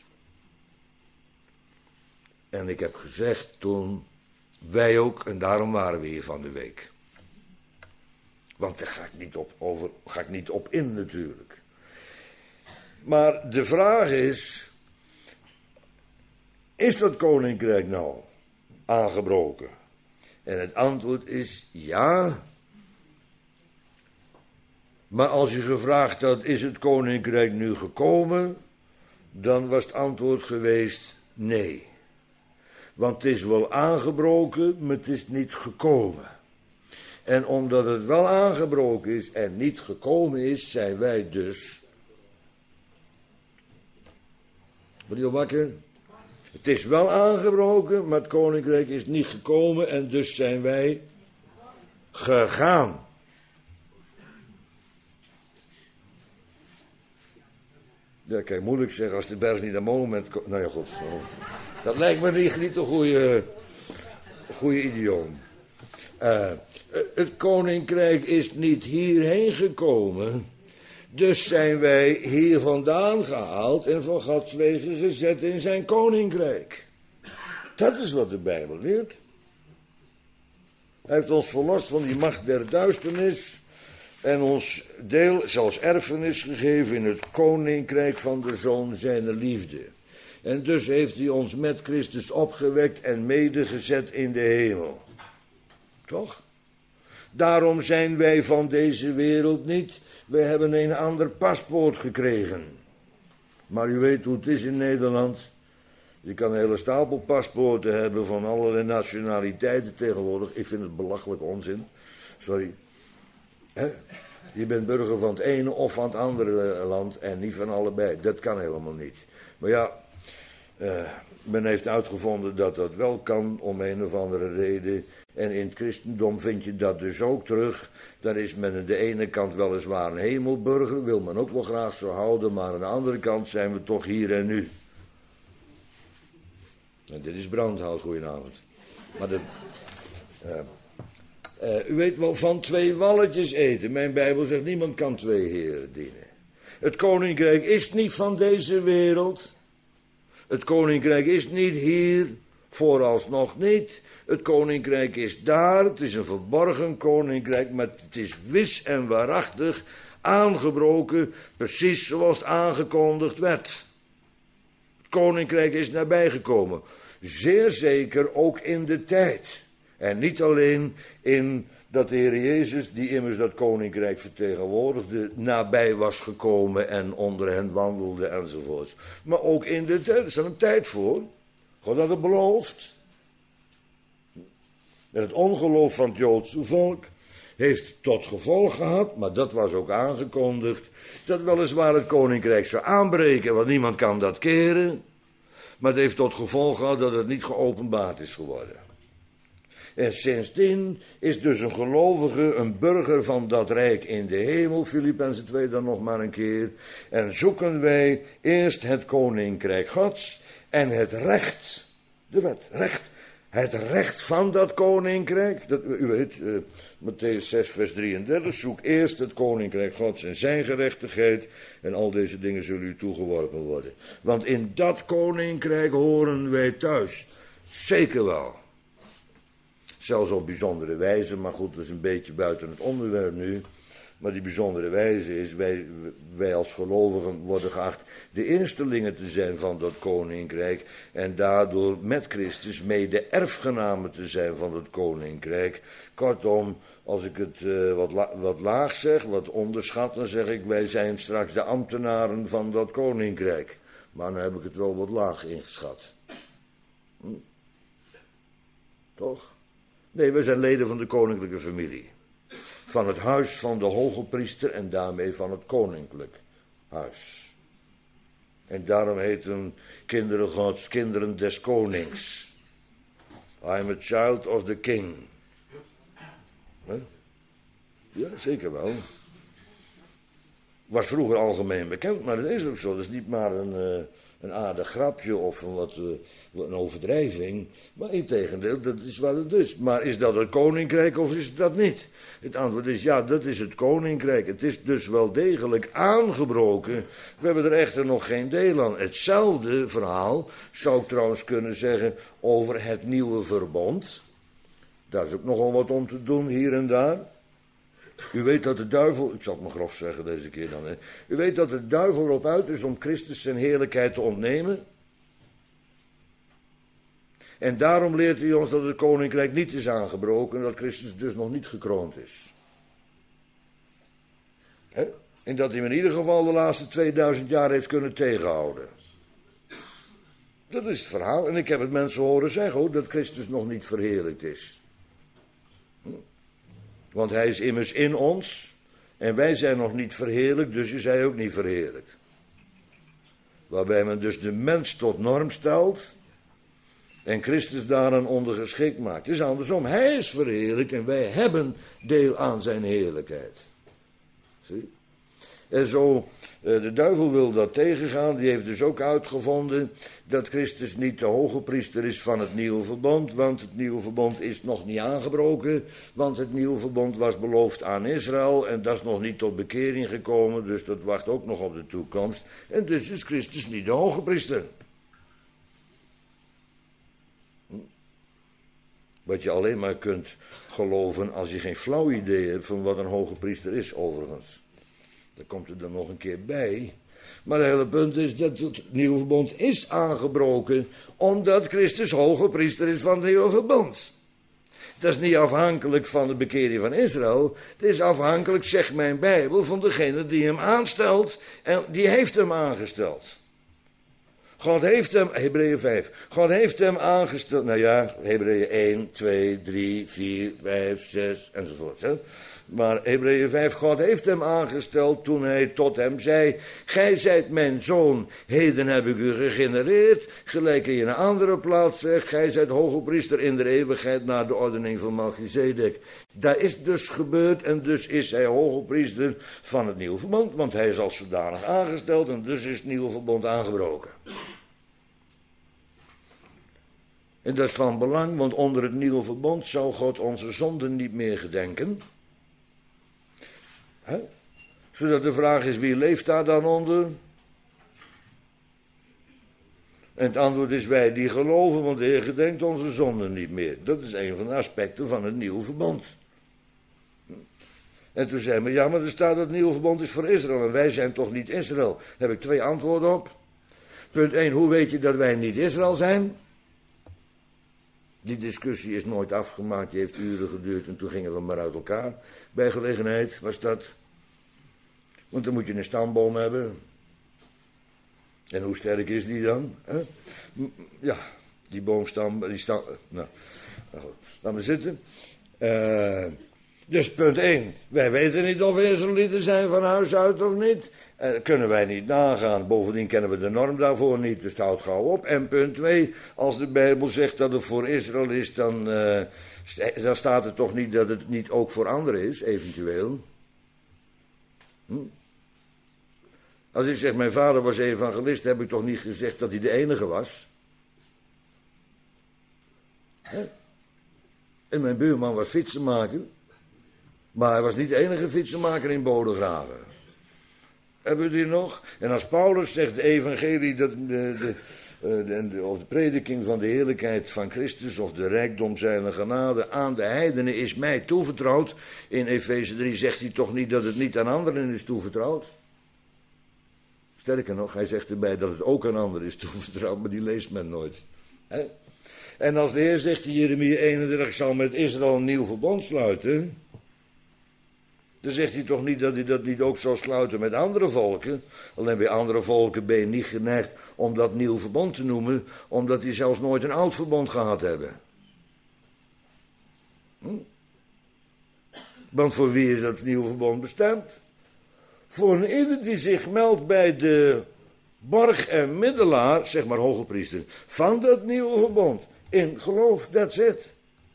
En ik heb gezegd toen, wij ook, en daarom waren we hier van de week. Want daar ga ik niet op, over, ga ik niet op in natuurlijk. Maar de vraag is, is dat koninkrijk nou aangebroken? En het antwoord is ja. Maar als je gevraagd had, is het koninkrijk nu gekomen? Dan was het antwoord geweest nee. Want het is wel aangebroken, maar het is niet gekomen. En omdat het wel aangebroken is en niet gekomen is, zijn wij dus... Ben je al wakker? Het is wel aangebroken, maar het koninkrijk is niet gekomen en dus zijn wij gegaan. Ja, kijk, moeilijk zeggen als de berg niet aan moment komt. Nou ja, goed. Dat lijkt me niet, niet een goede, goede idioom. Uh, het koninkrijk is niet hierheen gekomen. Dus zijn wij hier vandaan gehaald en van Gods wegen gezet in zijn koninkrijk. Dat is wat de Bijbel leert. Hij heeft ons verlost van die macht der duisternis en ons deel, zelfs erfenis gegeven in het koninkrijk van de Zoon zijner liefde. En dus heeft hij ons met Christus opgewekt en medegezet in de hemel. Toch? Daarom zijn wij van deze wereld niet. We hebben een ander paspoort gekregen. Maar u weet hoe het is in Nederland. Je kan een hele stapel paspoorten hebben van allerlei nationaliteiten tegenwoordig. Ik vind het belachelijk onzin. Sorry. He? Je bent burger van het ene of van het andere land en niet van allebei. Dat kan helemaal niet. Maar ja, uh, men heeft uitgevonden dat dat wel kan om een of andere reden. En in het christendom vind je dat dus ook terug. Daar is men aan de ene kant weliswaar een hemelburger, wil men ook wel graag zo houden, maar aan de andere kant zijn we toch hier en nu. En dit is brandhout, goedenavond. Maar de, uh, uh, u weet wel, van twee walletjes eten. Mijn Bijbel zegt, niemand kan twee heren dienen. Het koninkrijk is niet van deze wereld. Het koninkrijk is niet hier Vooralsnog niet. Het koninkrijk is daar, het is een verborgen koninkrijk, maar het is wis en waarachtig aangebroken, precies zoals het aangekondigd werd. Het koninkrijk is nabijgekomen. Zeer zeker ook in de tijd. En niet alleen in dat de Heer Jezus, die immers dat koninkrijk vertegenwoordigde, nabij was gekomen en onder hen wandelde enzovoorts. Maar ook in de tijd, er is er een tijd voor. God had het beloofd. En het ongeloof van het Joodse volk heeft tot gevolg gehad, maar dat was ook aangekondigd, dat weliswaar het koninkrijk zou aanbreken, want niemand kan dat keren. Maar het heeft tot gevolg gehad dat het niet geopenbaard is geworden. En sindsdien is dus een gelovige, een burger van dat rijk in de hemel, Filippenzen twee dan nog maar een keer, en zoeken wij eerst het koninkrijk Gods en het recht, de wet, recht, het recht van dat koninkrijk, dat, u weet, uh, Mattheüs zes vers drieëndertig, zoek eerst het koninkrijk Gods en zijn gerechtigheid en al deze dingen zullen u toegeworpen worden. Want in dat koninkrijk horen wij thuis, zeker wel. Zelfs op bijzondere wijze, maar goed, dat is een beetje buiten het onderwerp nu. Maar die bijzondere wijze is, wij, wij als gelovigen worden geacht de eerstelingen te zijn van dat koninkrijk. En daardoor met Christus mede erfgenamen te zijn van het koninkrijk. Kortom, als ik het uh, wat, la, wat laag zeg, wat onderschat, dan zeg ik, wij zijn straks de ambtenaren van dat koninkrijk. Maar dan heb ik het wel wat laag ingeschat. Hm? Toch? Nee, we zijn leden van de koninklijke familie. Van het huis van de hoge priester en daarmee van het koninklijk huis. En daarom heten kinderen Gods kinderen des konings. I am a child of the king. Huh? Ja, zeker wel. Was vroeger algemeen bekend, maar dat is ook zo. Dat is niet maar een... Uh, Een aardig grapje of een, wat, uh, een overdrijving. Maar integendeel, dat is wat het is. Maar is dat het koninkrijk of is het dat niet? Het antwoord is ja, dat is het koninkrijk. Het is dus wel degelijk aangebroken. We hebben er echter nog geen deel aan. Hetzelfde verhaal zou ik trouwens kunnen zeggen over het nieuwe verbond. Daar is ook nogal wat om te doen hier en daar. U weet dat de duivel, ik zal het maar grof zeggen deze keer dan, hè. U weet dat de duivel erop uit is om Christus zijn heerlijkheid te ontnemen. En daarom leert hij ons dat het koninkrijk niet is aangebroken en dat Christus dus nog niet gekroond is. Hè? En dat hij hem in ieder geval de laatste tweeduizend jaar heeft kunnen tegenhouden. Dat is het verhaal. En ik heb het mensen horen zeggen ook dat Christus nog niet verheerlijkt is. Hm? Want hij is immers in ons en wij zijn nog niet verheerlijkt, dus is hij ook niet verheerlijkt. Waarbij men dus de mens tot norm stelt en Christus daaraan ondergeschikt maakt. Het is andersom, hij is verheerlijkt en wij hebben deel aan zijn heerlijkheid. Zie? En zo, de duivel wil dat tegengaan, die heeft dus ook uitgevonden dat Christus niet de hoge priester is van het nieuwe verbond, want het nieuwe verbond is nog niet aangebroken, want het nieuwe verbond was beloofd aan Israël en dat is nog niet tot bekering gekomen, dus dat wacht ook nog op de toekomst. En dus is Christus niet de hoge priester. Wat je alleen maar kunt geloven als je geen flauw idee hebt van wat een hoge priester is, overigens. Daar komt er dan nog een keer bij. Maar het hele punt is dat het nieuwe verbond is aangebroken omdat Christus hoge priester is van het nieuwe verbond. Dat is niet afhankelijk van de bekering van Israël. Het is afhankelijk, zegt mijn Bijbel, van degene die hem aanstelt. En die heeft hem aangesteld. God heeft hem, Hebreeën vijf, God heeft hem aangesteld. Nou ja, Hebreeën één, twee, drie, vier, vijf, zes enzovoort. Hè? Maar Hebreeën vijf, God heeft hem aangesteld toen hij tot hem zei, gij zijt mijn zoon, heden heb ik u gegenereerd, gelijk hij in een andere plaats zegt, gij zijt hoge priester in de eeuwigheid naar de ordening van Melchizedek. Dat is dus gebeurd en dus is hij hoge priester van het nieuwe verbond, want hij is als zodanig aangesteld en dus is het nieuwe verbond aangebroken. En dat is van belang, want onder het nieuwe verbond zou God onze zonden niet meer gedenken. He? Zodat de vraag is, wie leeft daar dan onder? En het antwoord is wij die geloven, want de Heer gedenkt onze zonden niet meer. Dat is een van de aspecten van het nieuwe verbond. En toen zei men, ja, maar er staat dat het nieuwe verbond is voor Israël en wij zijn toch niet Israël. Daar heb ik twee antwoorden op. Punt één, hoe weet je dat wij niet Israël zijn? Die discussie is nooit afgemaakt, die heeft uren geduurd en toen gingen we maar uit elkaar. Bij gelegenheid was dat. Want dan moet je een stamboom hebben. En hoe sterk is die dan? Hè? Ja, die boomstam, die stam. Nou, nou goed, laat maar zitten. Uh, dus punt één, wij weten niet of we Israëlieten zijn van huis uit of niet. Uh, kunnen wij niet nagaan. Bovendien kennen we de norm daarvoor niet, dus het houdt gauw op. En punt twee, als de Bijbel zegt dat het voor Israël is, dan, uh, dan staat er toch niet dat het niet ook voor anderen is, eventueel. Hm? Als ik zeg, mijn vader was evangelist, heb ik toch niet gezegd dat hij de enige was? Hè? En mijn buurman was fietsenmaker, maar hij was niet de enige fietsenmaker in Bodegraven. Hebben we die nog? En als Paulus zegt, de evangelie, dat de, de, de, de, of de prediking van de heerlijkheid van Christus, of de rijkdom zijner genade aan de heidenen is mij toevertrouwd. In Efeze drie zegt hij toch niet dat het niet aan anderen is toevertrouwd? Sterker nog, hij zegt erbij dat het ook aan anderen is toevertrouwd, maar die leest men nooit. He? En als de Heer zegt in Jeremia eenendertig, ik zal met Israël een nieuw verbond sluiten, dan zegt hij toch niet dat hij dat niet ook zal sluiten met andere volken. Alleen bij andere volken ben je niet geneigd om dat nieuw verbond te noemen, omdat die zelfs nooit een oud verbond gehad hebben. Hm? Want voor wie is dat nieuwe verbond bestemd? Voor een ieder die zich meldt bij de borg en middelaar, zeg maar hogepriester, van dat nieuwe verbond. In geloof, that's it.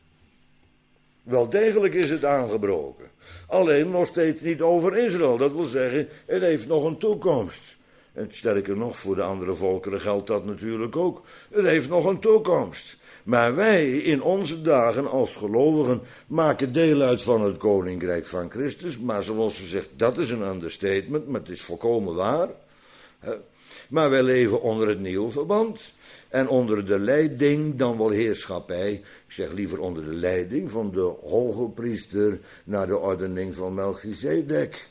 Wel degelijk is het aangebroken. Alleen nog steeds niet over Israël. Dat wil zeggen, het heeft nog een toekomst. En sterker nog, voor de andere volkeren geldt dat natuurlijk ook. Het heeft nog een toekomst. Maar wij in onze dagen als gelovigen maken deel uit van het koninkrijk van Christus. Maar zoals gezegd, dat is een understatement, maar het is volkomen waar. Maar wij leven onder het nieuwe verbond. En onder de leiding, dan wel heerschappij, ik zeg liever onder de leiding van de hoge priester naar de ordening van Melchizedek.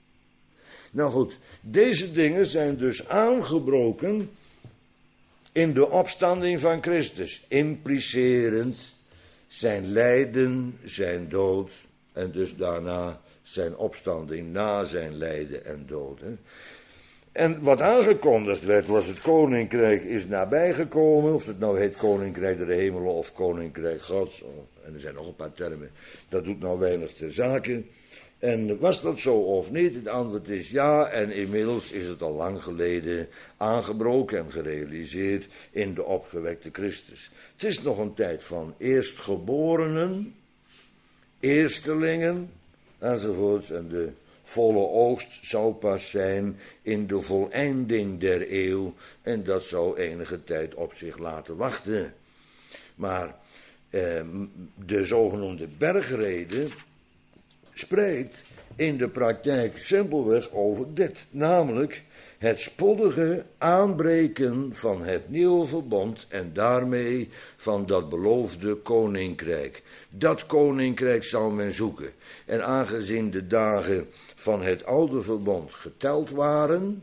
Nou goed, deze dingen zijn dus aangebroken in de opstanding van Christus, implicerend zijn lijden, zijn dood en dus daarna zijn opstanding na zijn lijden en dood. Hè. En wat aangekondigd werd was het koninkrijk is nabijgekomen, of het nou heet koninkrijk der hemelen of koninkrijk Gods, en er zijn nog een paar termen, dat doet nou weinig ter zake. En was dat zo of niet? Het antwoord is ja, en inmiddels is het al lang geleden aangebroken en gerealiseerd in de opgewekte Christus. Het is nog een tijd van eerstgeborenen, eerstelingen, enzovoorts, en de volle oogst zou pas zijn in de voleinding der eeuw, en dat zou enige tijd op zich laten wachten. Maar eh, de zogenoemde bergrede spreekt in de praktijk simpelweg over dit, namelijk het spoedige aanbreken van het nieuwe verbond en daarmee van dat beloofde koninkrijk. Dat koninkrijk zal men zoeken. En aangezien de dagen van het oude verbond geteld waren,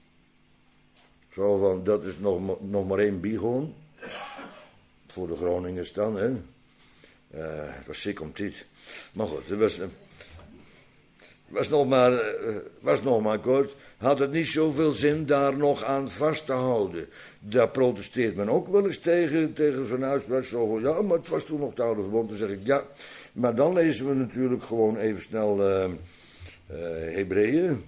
zo van, dat is nog, nog maar één biegoon, voor de Groningers dan, hè. Uh, het was ziek om dit. Maar goed, het was, uh, was, nog maar, uh, was nog maar kort. Had het niet zoveel zin daar nog aan vast te houden. Daar protesteert men ook wel eens tegen, tegen zo'n uitspraak. Zo van, ja, maar het was toen nog het oude verbond. Dan zeg ik, ja, maar dan lezen we natuurlijk gewoon even snel uh, uh, Hebreeën.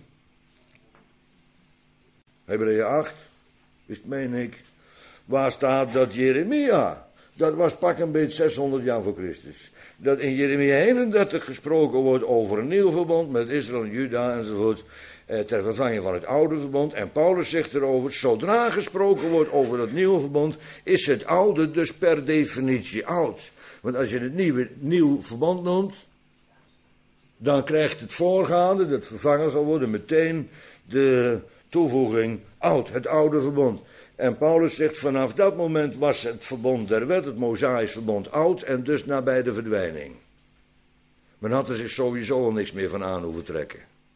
Hebreeën acht, is het, meen ik. Waar staat dat Jeremia, dat was pak een beetje zeshonderd jaar voor Christus, dat in Jeremia eenendertig gesproken wordt over een nieuw verbond met Israël en Juda enzovoort, eh, ter vervanging van het oude verbond. En Paulus zegt erover, zodra gesproken wordt over dat nieuwe verbond, is het oude dus per definitie oud. Want als je het nieuwe, nieuw verbond noemt, dan krijgt het voorgaande, dat vervangen zal worden, meteen de toevoeging oud, het oude verbond. En Paulus zegt, vanaf dat moment was het verbond der wet, het Mosaïsch verbond, oud en dus nabij de verdwijning. Men had er zich sowieso al niks meer van aan hoeven trekken.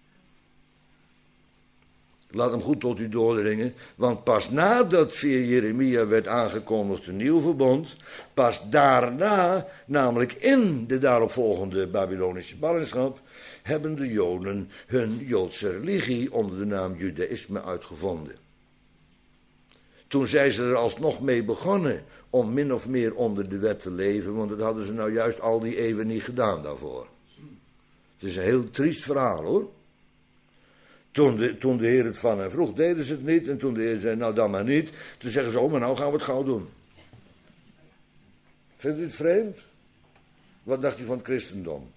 Laat hem goed tot u doordringen, want pas nadat via Jeremia werd aangekondigd een nieuw verbond, pas daarna, namelijk in de daaropvolgende Babylonische ballingschap, hebben de Joden hun Joodse religie onder de naam Judaïsme uitgevonden. Toen zijn ze er alsnog mee begonnen om min of meer onder de wet te leven, want dat hadden ze nou juist al die eeuwen niet gedaan daarvoor. Het is een heel triest verhaal hoor. Toen de, toen de Heer het van hen vroeg, deden ze het niet. En toen de Heer zei, nou dan maar niet. Toen zeggen ze, oh, maar nou gaan we het gauw doen. Vindt u het vreemd? Wat dacht u van het christendom?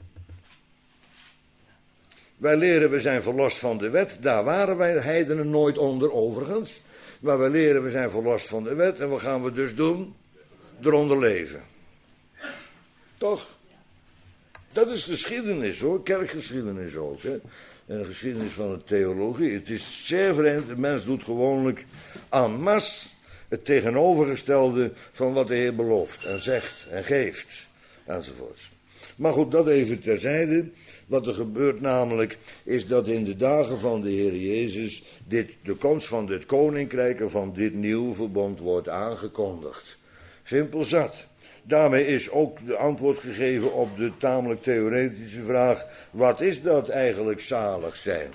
Wij leren, we zijn verlost van de wet. Daar waren wij heidenen nooit onder, overigens. Maar wij leren, we zijn verlost van de wet. En wat gaan we dus doen? Eronder leven. Toch? Dat is geschiedenis hoor, kerkgeschiedenis ook. Hè? En de geschiedenis van de theologie. Het is zeer vreemd, de mens doet gewoonlijk en masse het tegenovergestelde van wat de Heer belooft en zegt en geeft, enzovoorts. Maar goed, dat even terzijde. Wat er gebeurt namelijk, is dat in de dagen van de Heer Jezus dit, de komst van dit koninkrijk en van dit nieuwe verbond wordt aangekondigd. Simpel zat. Daarmee is ook de antwoord gegeven op de tamelijk theoretische vraag, wat is dat eigenlijk zalig zijn?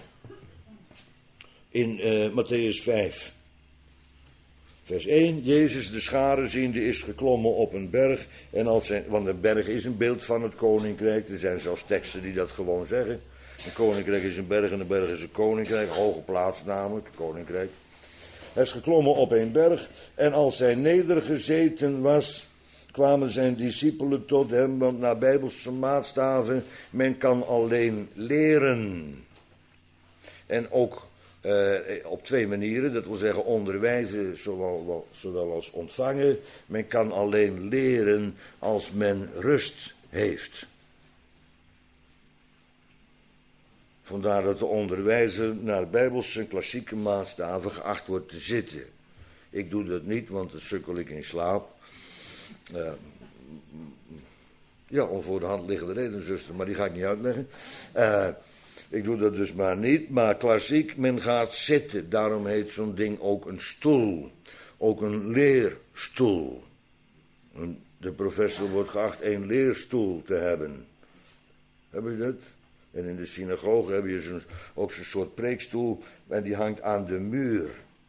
In uh, Mattheüs vijf, vers één, Jezus de scharen ziende is geklommen op een berg, en als zijn, want een berg is een beeld van het koninkrijk, er zijn zelfs teksten die dat gewoon zeggen. Een koninkrijk is een berg en een berg is een koninkrijk, een hoge plaats namelijk, koninkrijk. Hij is geklommen op een berg, en als hij nedergezeten was, kwamen zijn discipelen tot hem, want naar Bijbelse maatstaven, men kan alleen leren. En ook uh, op twee manieren, dat wil zeggen onderwijzen zowel, zowel als ontvangen. Men kan alleen leren als men rust heeft. Vandaar dat de onderwijzer naar Bijbelse klassieke maatstaven geacht wordt te zitten. Ik doe dat niet, want dan sukkel ik in slaap. Uh, ja, om voor de hand liggende reden, zuster, maar die ga ik niet uitleggen. Uh, ik doe dat dus maar niet, maar klassiek, men gaat zitten. Daarom heet zo'n ding ook een stoel. Ook een leerstoel. De professor wordt geacht een leerstoel te hebben. Heb je dat? En in de synagoge heb je zo'n, ook zo'n soort preekstoel en die hangt aan de muur.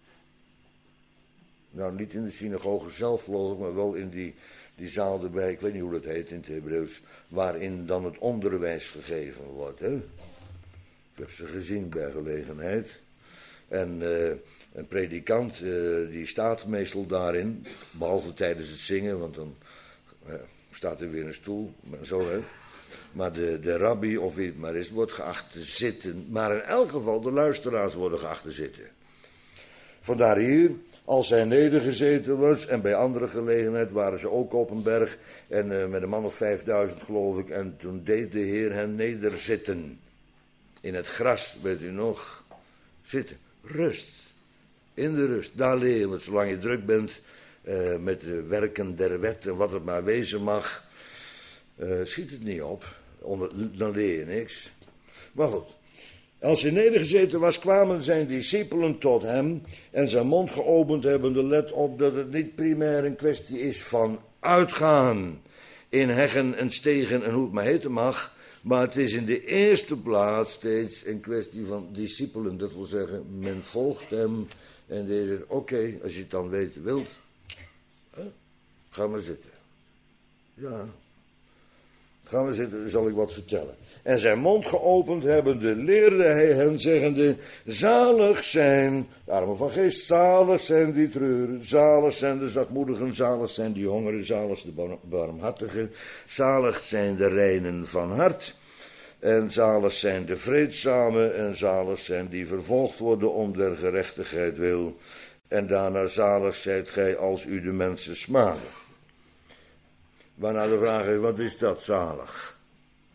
Nou, niet in de synagoge zelf geloof ik, maar wel in die, die zaal erbij, ik weet niet hoe dat heet in het Hebreeuws, waarin dan het onderwijs gegeven wordt. Hè? Ik heb ze gezien bij gelegenheid. En uh, een predikant, uh, die staat meestal daarin, behalve tijdens het zingen, want dan uh, staat er weer een stoel, maar zo hè. Maar de, de rabbi, of wie het maar is, wordt geacht te zitten. Maar in elk geval, de luisteraars worden geacht te zitten. Vandaar hier, als hij nedergezeten was, en bij andere gelegenheid waren ze ook op een berg, en uh, met een man of vijfduizend geloof ik, en toen deed de Heer hen nederzitten. In het gras, weet u nog, zitten, rust, in de rust, daar leer je, want zolang je druk bent uh, met de werken der wet en wat het maar wezen mag, uh, schiet het niet op, Onder, dan leer je niks. Maar goed. Als hij nedergezeten was, kwamen zijn discipelen tot hem en zijn mond geopend hebbende, let op dat het niet primair een kwestie is van uitgaan in heggen en stegen en hoe het maar heten mag, maar het is in de eerste plaats steeds een kwestie van discipelen. Dat wil zeggen, men volgt hem en die zegt, oké, okay, als je het dan weten wilt, hè, ga maar zitten. Ja. Gaan we zitten, zal ik wat vertellen. En zijn mond geopend hebbende, leerde hij hen zeggende, zalig zijn, de armen van geest, zalig zijn die treuren, zalig zijn de zachtmoedigen, zalig zijn die hongeren, zalig de barmhartigen, zalig zijn de reinen van hart, en zalig zijn de vreedzamen, en zalig zijn die vervolgd worden om der gerechtigheid wil, en daarna zalig zijt gij als u de mensen smaden. Waarna de vraag is, wat is dat zalig?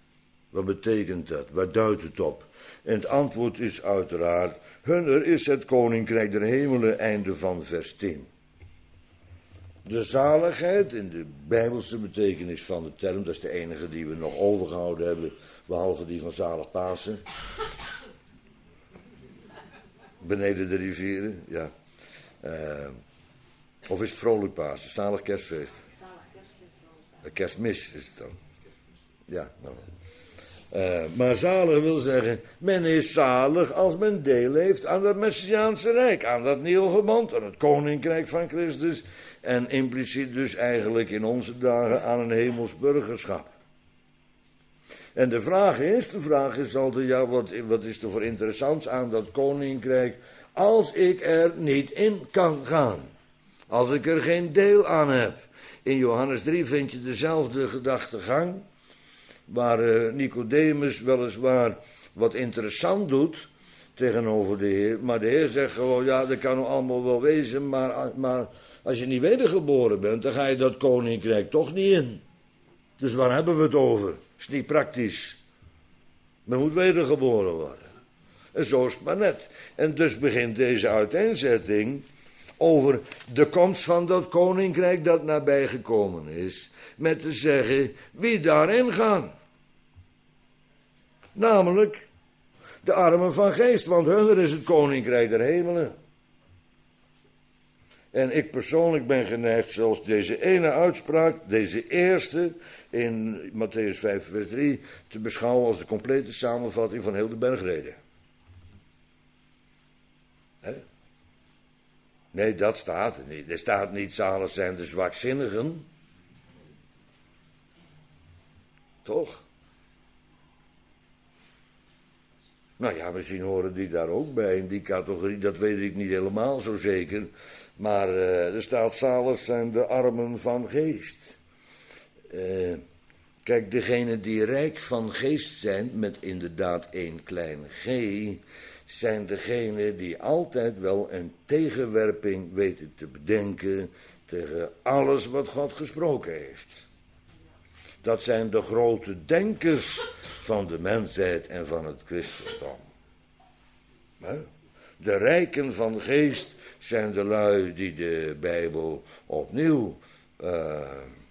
Wat betekent dat? Waar duidt het op? En het antwoord is uiteraard, hunner is het koninkrijk der hemelen, einde van vers tien. De zaligheid, in de bijbelse betekenis van de term, dat is de enige die we nog overgehouden hebben, behalve die van zalig Pasen. Beneden de rivieren, ja. Uh, of is het vrolijk Pasen, zalig kerstfeest? Zalig kerstfeest. Kerstmis is het dan. Ja, nou. Uh, maar zalig wil zeggen, men is zalig als men deel heeft aan dat Messiaanse Rijk, aan dat nieuwe verbond, aan het koninkrijk van Christus en impliciet dus eigenlijk in onze dagen aan een hemels burgerschap. En de vraag is, de vraag is altijd, ja, wat, wat is er voor interessants aan dat koninkrijk als ik er niet in kan gaan, als ik er geen deel aan heb. In Johannes drie vind je dezelfde gedachtegang, waar uh, Nicodemus weliswaar wat interessant doet tegenover de Heer. Maar de Heer zegt gewoon, ja, dat kan allemaal wel wezen, maar, maar als je niet wedergeboren bent, dan ga je dat koninkrijk toch niet in. Dus waar hebben we het over? Is niet praktisch. Men moet wedergeboren worden. En zo is het maar net. En dus begint deze uiteenzetting over de komst van dat koninkrijk dat nabij gekomen is, met te zeggen wie daarin gaan. Namelijk de armen van geest, want hunner is het koninkrijk der hemelen. En ik persoonlijk ben geneigd zelfs deze ene uitspraak, deze eerste in Mattheüs vijf vers drie, te beschouwen als de complete samenvatting van heel de bergrede. He? Nee, dat staat er niet. Er staat niet, zalig zijn de zwakzinnigen. Toch? Nou ja, misschien horen die daar ook bij, in die categorie, dat weet ik niet helemaal zo zeker. Maar uh, er staat, zalig zijn de armen van geest. Uh, kijk, degenen die rijk van geest zijn, met inderdaad één klein g, zijn degenen die altijd wel een tegenwerping weten te bedenken tegen alles wat God gesproken heeft. Dat zijn de grote denkers van de mensheid en van het christendom. De rijken van geest zijn de lui die de Bijbel opnieuw, uh,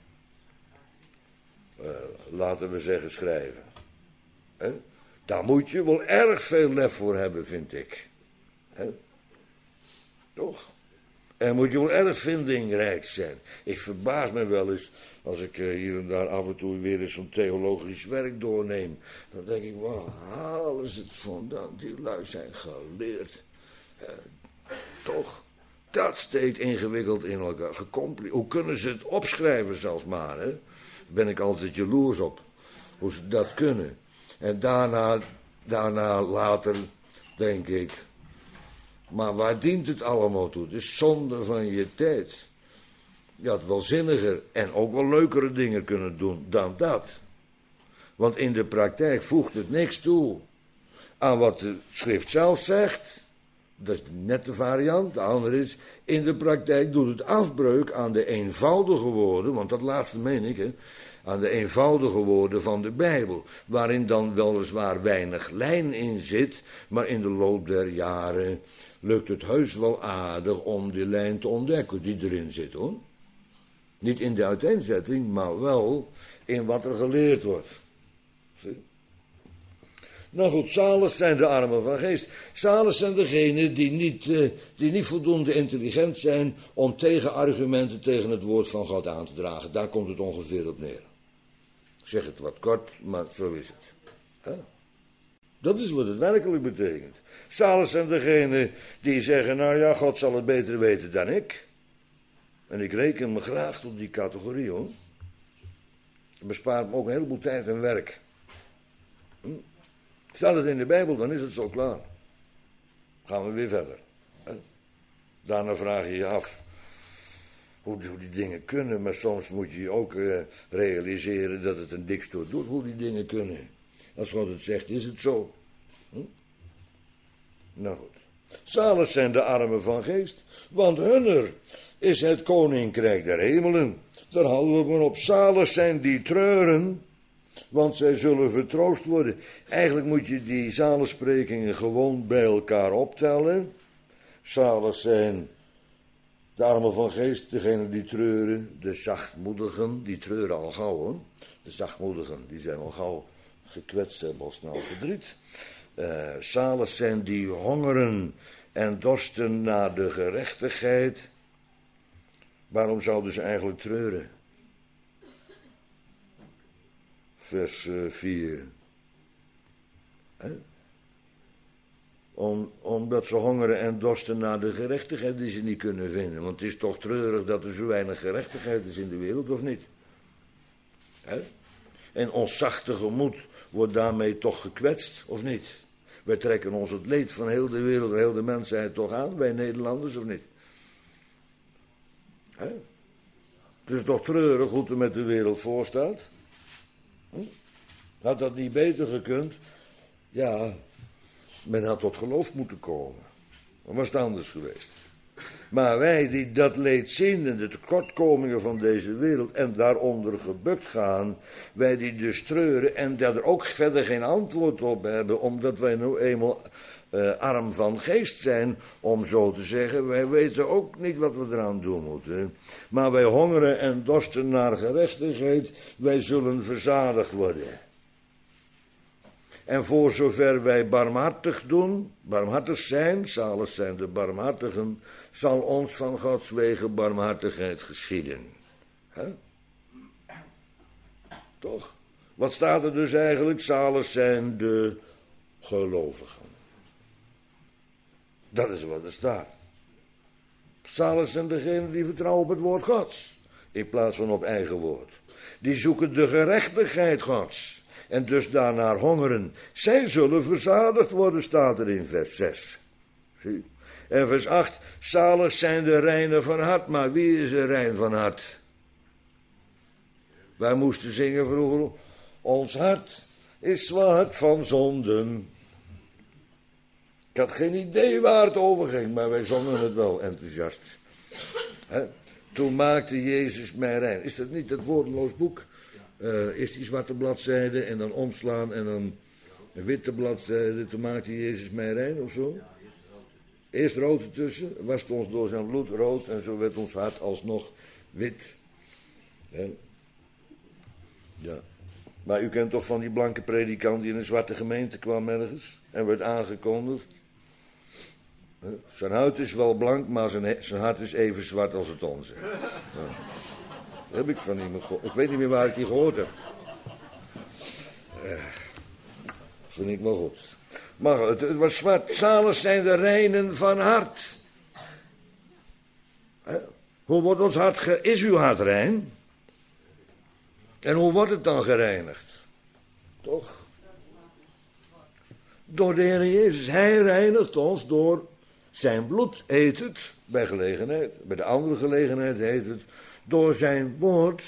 uh, laten we zeggen, schrijven. He? Daar moet je wel erg veel lef voor hebben, vind ik. He? Toch? En moet je wel erg vindingrijk zijn. Ik verbaas me wel eens, als ik uh, hier en daar af en toe weer eens zo'n theologisch werk doorneem. Dan denk ik, waar halen ze het vandaan? Die lui zijn geleerd. Uh, toch? Dat steekt ingewikkeld in elkaar. Gecompli- Hoe kunnen ze het opschrijven zelfs maar, hè? Daar ben ik altijd jaloers op. Hoe ze dat kunnen. En daarna, daarna later denk ik, maar waar dient het allemaal toe? Het is zonde van je tijd. Je had wel zinniger en ook wel leukere dingen kunnen doen dan dat. Want in de praktijk voegt het niks toe aan wat de schrift zelf zegt. Dat is net de variant. De andere is, in de praktijk doet het afbreuk aan de eenvoudige woorden, want dat laatste meen ik, hè, aan de eenvoudige woorden van de Bijbel, waarin dan weliswaar weinig lijn in zit, maar in de loop der jaren lukt het heus wel aardig om die lijn te ontdekken die erin zit, hoor. Niet in de uiteenzetting, maar wel in wat er geleerd wordt. Zie? Nou goed, zalig zijn de armen van geest. Zalig zijn degenen die niet, uh, die niet voldoende intelligent zijn om tegenargumenten tegen het woord van God aan te dragen. Daar komt het ongeveer op neer. Ik zeg het wat kort, maar zo is het. Huh? Dat is wat het werkelijk betekent. Zalig zijn degenen die zeggen, nou ja, God zal het beter weten dan ik. En ik reken me graag tot die categorie, hoor. Het bespaart me ook een heleboel tijd en werk. Hm? Staat het in de Bijbel, dan is het zo klaar. Gaan we weer verder. Hè? Daarna vraag je je af hoe, hoe die dingen kunnen, maar soms moet je ook uh, realiseren dat het een dik stoot doet hoe die dingen kunnen. Als God het zegt, is het zo. Hm? Nou goed. Zalig zijn de armen van geest, want hunner is het koninkrijk der hemelen. Daar houden we op. Zalig zijn die treuren, Want zij zullen vertroost worden. Eigenlijk moet je die zaligsprekingen gewoon bij elkaar optellen. Zalig zijn de armen van geest, degenen die treuren, de zachtmoedigen, die treuren al gauw hoor. De zachtmoedigen, die zijn al gauw gekwetst, hebben al snel verdriet. Uh, zalig zijn die hongeren en dorsten naar de gerechtigheid. Waarom zouden ze eigenlijk treuren? Vers vier. He? Om, omdat ze hongeren en dorsten naar de gerechtigheid die ze niet kunnen vinden. Want het is toch treurig dat er zo weinig gerechtigheid is in de wereld, of niet? He? En ons zachte gemoed wordt daarmee toch gekwetst, of niet? Wij trekken ons het leed van heel de wereld, heel de mensheid toch aan, wij Nederlanders, of niet? He? Het is toch treurig hoe het er met de wereld voor staat? Hm? Had dat niet beter gekund? Ja, men had tot geloof moeten komen. Dan was het anders geweest. Maar wij die dat leed zien en de tekortkomingen van deze wereld en daaronder gebukt gaan, wij die dus treuren en daar er ook verder geen antwoord op hebben, omdat wij nu eenmaal uh, arm van geest zijn, om zo te zeggen. Wij weten ook niet wat we eraan doen moeten. Maar wij hongeren en dorsten naar gerechtigheid, wij zullen verzadigd worden. En voor zover wij barmhartig doen, barmhartig zijn, zalig zijn de barmhartigen, zal ons van Gods wegen barmhartigheid geschieden. He? Toch? Wat staat er dus eigenlijk? Zalig zijn de gelovigen. Dat is wat er staat. Zalig zijn degenen die vertrouwen op het woord Gods, in plaats van op eigen woord. Die zoeken de gerechtigheid Gods. En dus daarnaar hongeren. Zij zullen verzadigd worden, staat er in vers zes. Zie? En vers acht. Zalig zijn de reinen van hart. Maar wie is er rein van hart? Wij moesten zingen vroeger. Ons hart is zwart van zonden. Ik had geen idee waar het over ging, maar wij zongen het wel enthousiast. He? Toen maakte Jezus mij rein. Is dat niet het woordeloos boek? Uh, eerst die zwarte bladzijde en dan omslaan en dan een witte bladzijde. Toen maakte Jezus mij rein of zo. Eerst rood ertussen, wast ons door zijn bloed rood en zo werd ons hart alsnog wit. Ja. Ja. Maar u kent toch van die blanke predikant die in een zwarte gemeente kwam ergens en werd aangekondigd. Zijn huid is wel blank, maar zijn, zijn hart is even zwart als het onze. Ja. Dat heb ik van iemand gehoord. Ik weet niet meer waar ik die gehoord heb. Uh, dat vind ik wel goed. Maar het, het was zwart. Zalig zijn de reinen van hart. Uh, hoe wordt ons hart ge... Is uw hart rein? En hoe wordt het dan gereinigd? Toch? Door de Heer Jezus. Hij reinigt ons door zijn bloed, heet het. Bij gelegenheid. Bij de andere gelegenheid heet het. Door zijn woord,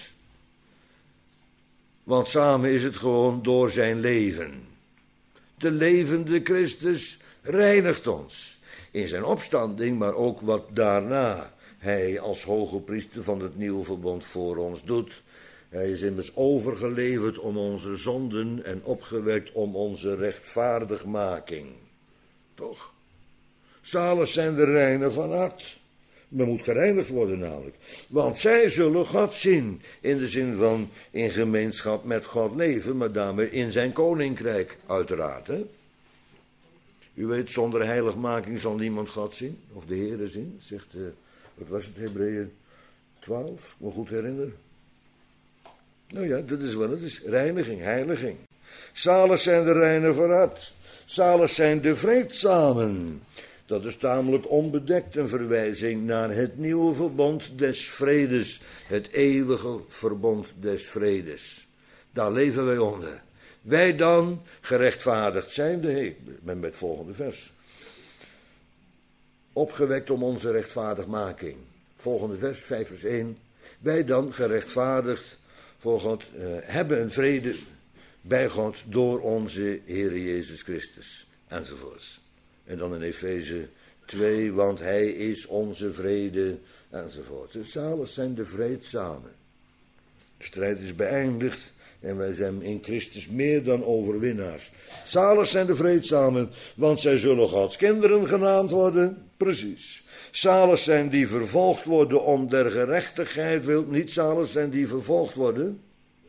want samen is het gewoon door zijn leven. De levende Christus reinigt ons in zijn opstanding, maar ook wat daarna hij als hoge priester van het nieuwe verbond voor ons doet. Hij is immers overgeleverd om onze zonden en opgewekt om onze rechtvaardigmaking. Toch? Zalig zijn de reinen van hart. Men moet gereinigd worden namelijk. Want zij zullen God zien. In de zin van in gemeenschap met God leven. Maar daarmee in zijn koninkrijk uiteraard. Hè? U weet, zonder heiligmaking zal niemand God zien. Of de Heere zien. Zegt, uh, wat was het, Hebreeën twaalf? Me goed herinneren. Nou ja, dat is wat het is. Reiniging, heiliging. Zalig zijn de reinen van hart. Zalig zijn de vreedzamen. Dat is tamelijk onbedekt een verwijzing naar het nieuwe verbond des vredes. Het eeuwige verbond des vredes. Daar leven wij onder. Wij dan, gerechtvaardigd zijnde, ik ben bij het volgende vers. Opgewekt om onze rechtvaardigmaking. Volgende vers, vijf vers één. Wij dan, gerechtvaardigd voor God, uh, hebben een vrede bij God door onze Heere Jezus Christus. Enzovoorts. En dan in Efeze twee, want hij is onze vrede, enzovoort. Zalig zijn de vreedzamen. De strijd is beëindigd, En wij zijn in Christus meer dan overwinnaars. Zalig zijn de vreedzamen, want zij zullen Gods kinderen genaamd worden. Precies. Zalig zijn die vervolgd worden om der gerechtigheid wil. Niet zalig zijn die vervolgd worden.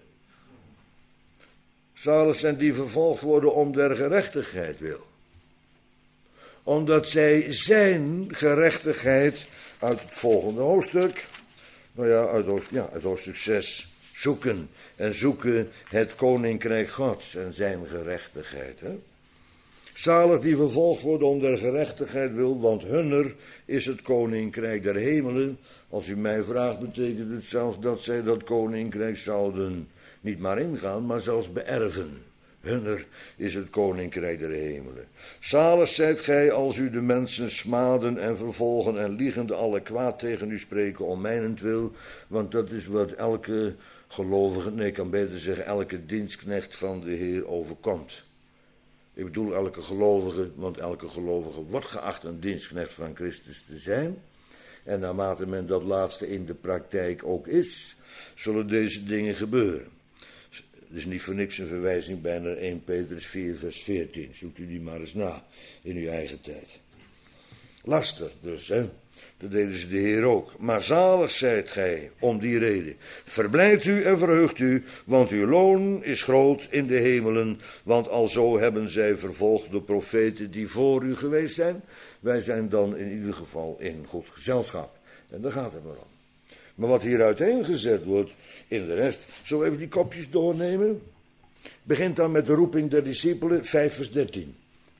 Zalig zijn die vervolgd worden om der gerechtigheid wil. Omdat zij zijn gerechtigheid uit het volgende hoofdstuk, nou ja, uit, ja, uit hoofdstuk zes, zoeken. En zoeken het koninkrijk Gods en zijn gerechtigheid. Hè? Zalig die vervolgd worden om der gerechtigheid wil, want hunner is het koninkrijk der hemelen. Als u mij vraagt, betekent het zelfs dat zij dat koninkrijk zouden niet maar ingaan, maar zelfs beërven. Hunner is het koninkrijk der hemelen. Zalig zijt gij als u de mensen smaden en vervolgen en liegende alle kwaad tegen u spreken om mijnentwil, want dat is wat elke gelovige, nee ik kan beter zeggen elke dienstknecht van de Heer overkomt. Ik bedoel elke gelovige, want elke gelovige wordt geacht een dienstknecht van Christus te zijn. En naarmate men dat laatste in de praktijk ook is, zullen deze dingen gebeuren. Het is niet voor niks een verwijzing bij naar eerste Petrus vier vers veertien. Zoekt u die maar eens na in uw eigen tijd. Laster dus, hè. Dat deden ze de Heer ook. Maar zalig zijt gij om die reden. Verblijdt u en verheugt u, want uw loon is groot in de hemelen. Want alzo hebben zij vervolgd de profeten die voor u geweest zijn. Wij zijn dan in ieder geval in goed gezelschap. En daar gaat het maar om. Maar wat hier uiteengezet wordt in de rest, zullen we even die kopjes doornemen? Begint dan met de roeping der discipelen, vijf vers dertien.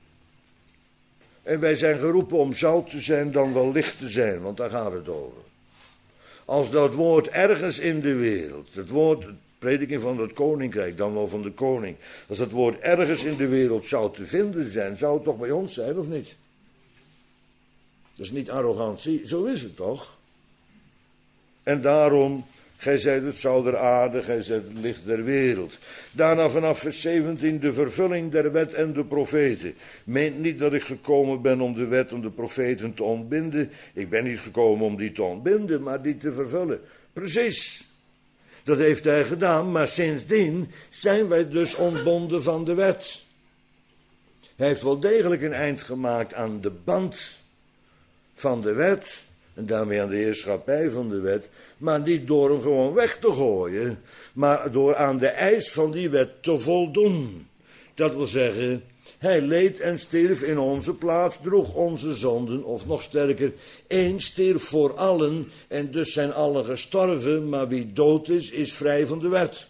En wij zijn geroepen om zout te zijn dan wel licht te zijn, want daar gaat het over. Als dat woord ergens in de wereld, het woord, de prediking van het koninkrijk, dan wel van de koning, als dat woord ergens in de wereld zou te vinden zijn, zou het toch bij ons zijn, of niet? Dat is niet arrogantie, zo is het toch? En daarom, gij zijt het zout der aarde, gij zijt het licht der wereld. Daarna vanaf vers zeventien, de vervulling der wet en de profeten. Meent niet dat ik gekomen ben om de wet, om de profeten te ontbinden. Ik ben niet gekomen om die te ontbinden, maar die te vervullen. Precies. Dat heeft hij gedaan, maar sindsdien zijn wij dus ontbonden van de wet. Hij heeft wel degelijk een eind gemaakt aan de band van de wet. En daarmee aan de heerschappij van de wet, maar niet door hem gewoon weg te gooien, maar door aan de eis van die wet te voldoen. Dat wil zeggen, hij leed en stierf in onze plaats, droeg onze zonden, of nog sterker, één stierf voor allen, en dus zijn allen gestorven, maar wie dood is, is vrij van de wet.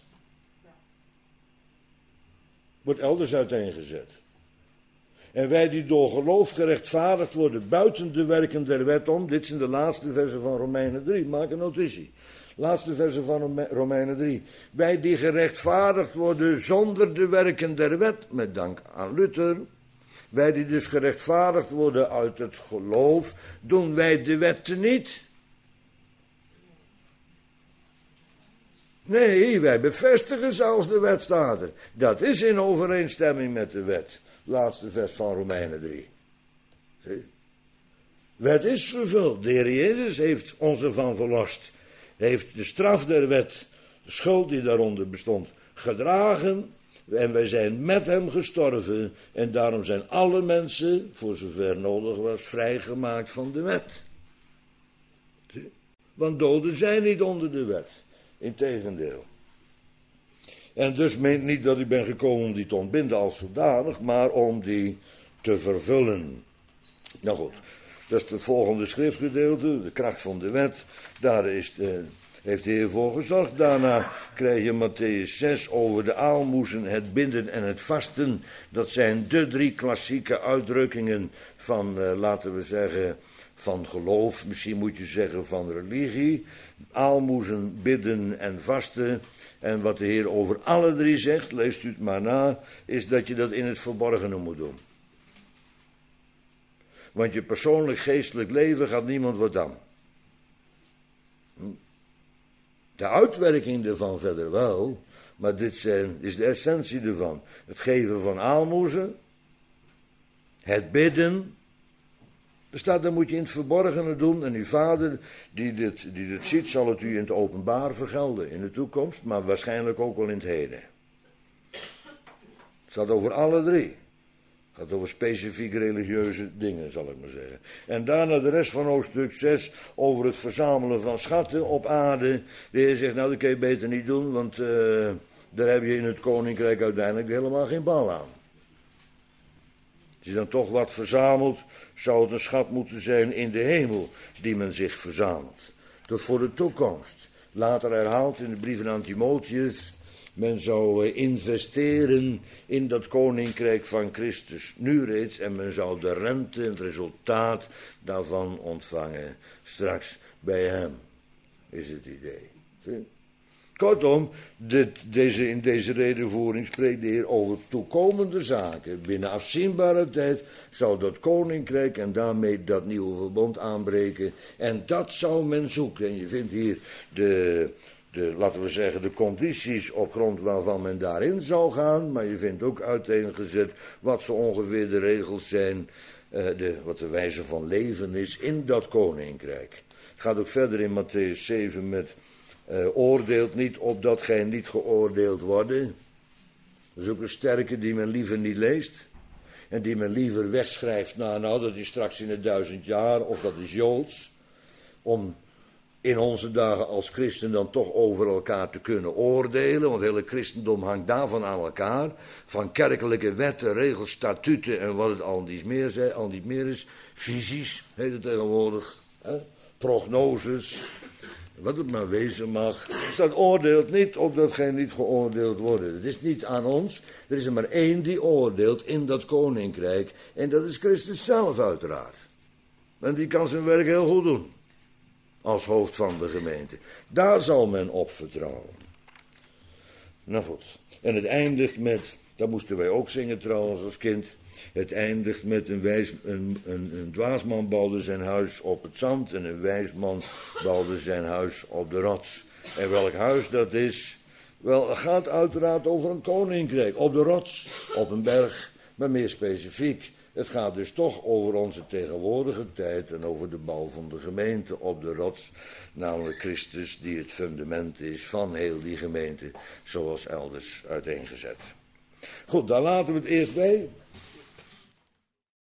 Wordt elders uiteengezet. En wij die door geloof gerechtvaardigd worden buiten de werken der wet om. Dit zijn de laatste versen van Romeinen drie. Maak een notitie. Laatste versen van Romeinen drie. Wij die gerechtvaardigd worden zonder de werken der wet. Met dank aan Luther. Wij die dus gerechtvaardigd worden uit het geloof. Doen wij de wet teniet? Nee, wij bevestigen zelfs de wet, staat er. Dat is in overeenstemming met de wet. Laatste vers van Romeinen drie. Zie? Wet is vervuld. De Heer Jezus heeft ons ervan verlost. Heeft de straf der wet, de schuld die daaronder bestond, gedragen. En wij zijn met hem gestorven. En daarom zijn alle mensen, voor zover nodig was, vrijgemaakt van de wet. Zie? Want doden zijn niet onder de wet. Integendeel. En dus meent niet dat ik ben gekomen om die te ontbinden als zodanig, maar om die te vervullen. Nou goed, dat is het volgende schriftgedeelte, de kracht van de wet. Daar is de, heeft de Heer voor gezorgd. Daarna krijg je Mattheüs zes over de aalmoezen, het bidden en het vasten. Dat zijn de drie klassieke uitdrukkingen van, uh, laten we zeggen, van geloof. Misschien moet je zeggen van religie. Aalmoezen, bidden en vasten. En wat de Heer over alle drie zegt, leest u het maar na, is dat je dat in het verborgene moet doen. Want je persoonlijk geestelijk leven gaat niemand wat aan. De uitwerking ervan verder wel, maar dit zijn, is de essentie ervan. Het geven van aalmoezen, het bidden Er staat, dan moet je in het verborgene doen en uw vader die dit, die dit ziet, zal het u in het openbaar vergelden in de toekomst, maar waarschijnlijk ook wel in het heden. Het staat over alle drie. Het gaat over specifiek religieuze dingen, zal ik maar zeggen. En daarna de rest van hoofdstuk zes over het verzamelen van schatten op aarde. De Heer zegt, nou dat kun je beter niet doen, want uh, daar heb je in het koninkrijk uiteindelijk helemaal geen bal aan. Als je dan toch wat verzamelt, zou het een schat moeten zijn in de hemel die men zich verzamelt. Tot voor de toekomst. Later herhaald in de brief aan Timotheus, men zou investeren in dat koninkrijk van Christus nu reeds en men zou de rente, het resultaat daarvan ontvangen straks bij hem, is het idee. Zie? Kortom, dit, deze, in deze redenvoering spreekt de Heer over toekomende zaken. Binnen afzienbare tijd zou dat koninkrijk en daarmee dat nieuwe verbond aanbreken. En dat zou men zoeken. En je vindt hier de, de, laten we zeggen, de condities op grond waarvan men daarin zou gaan. Maar je vindt ook uiteengezet wat zo ongeveer de regels zijn, uh, de, wat de wijze van leven is in dat koninkrijk. Het gaat ook verder in Mattheüs zeven met... Uh, oordeelt niet opdat gij niet geoordeeld worden. Dat is ook een sterke die men liever niet leest. En die men liever wegschrijft. Nou, nou, dat is straks in het duizend jaar. Of dat is Joods. Om in onze dagen als christen dan toch over elkaar te kunnen oordelen. Want het hele christendom hangt daarvan aan elkaar. Van kerkelijke wetten, regels, statuten en wat het al niet meer, zei, al niet meer is. Visies heet het tegenwoordig. Hè? Prognoses. Wat het maar wezen mag. Dus dat oordeelt niet opdat gij niet geoordeeld worden. Het is niet aan ons. Er is er maar één die oordeelt in dat koninkrijk. En dat is Christus zelf uiteraard. En die kan zijn werk heel goed doen. Als hoofd van de gemeente. Daar zal men op vertrouwen. Nou goed. En het eindigt met, dat moesten wij ook zingen trouwens als kind. Het eindigt met een, wijs, een, een, een dwaasman bouwde zijn huis op het zand en een wijsman bouwde zijn huis op de rots. En welk huis dat is? Wel, het gaat uiteraard over een koninkrijk, op de rots, op een berg, maar meer specifiek. Het gaat dus toch over onze tegenwoordige tijd en over de bouw van de gemeente op de rots. Namelijk Christus die het fundament is van heel die gemeente, zoals elders uiteengezet. Goed, daar laten we het eerst bij.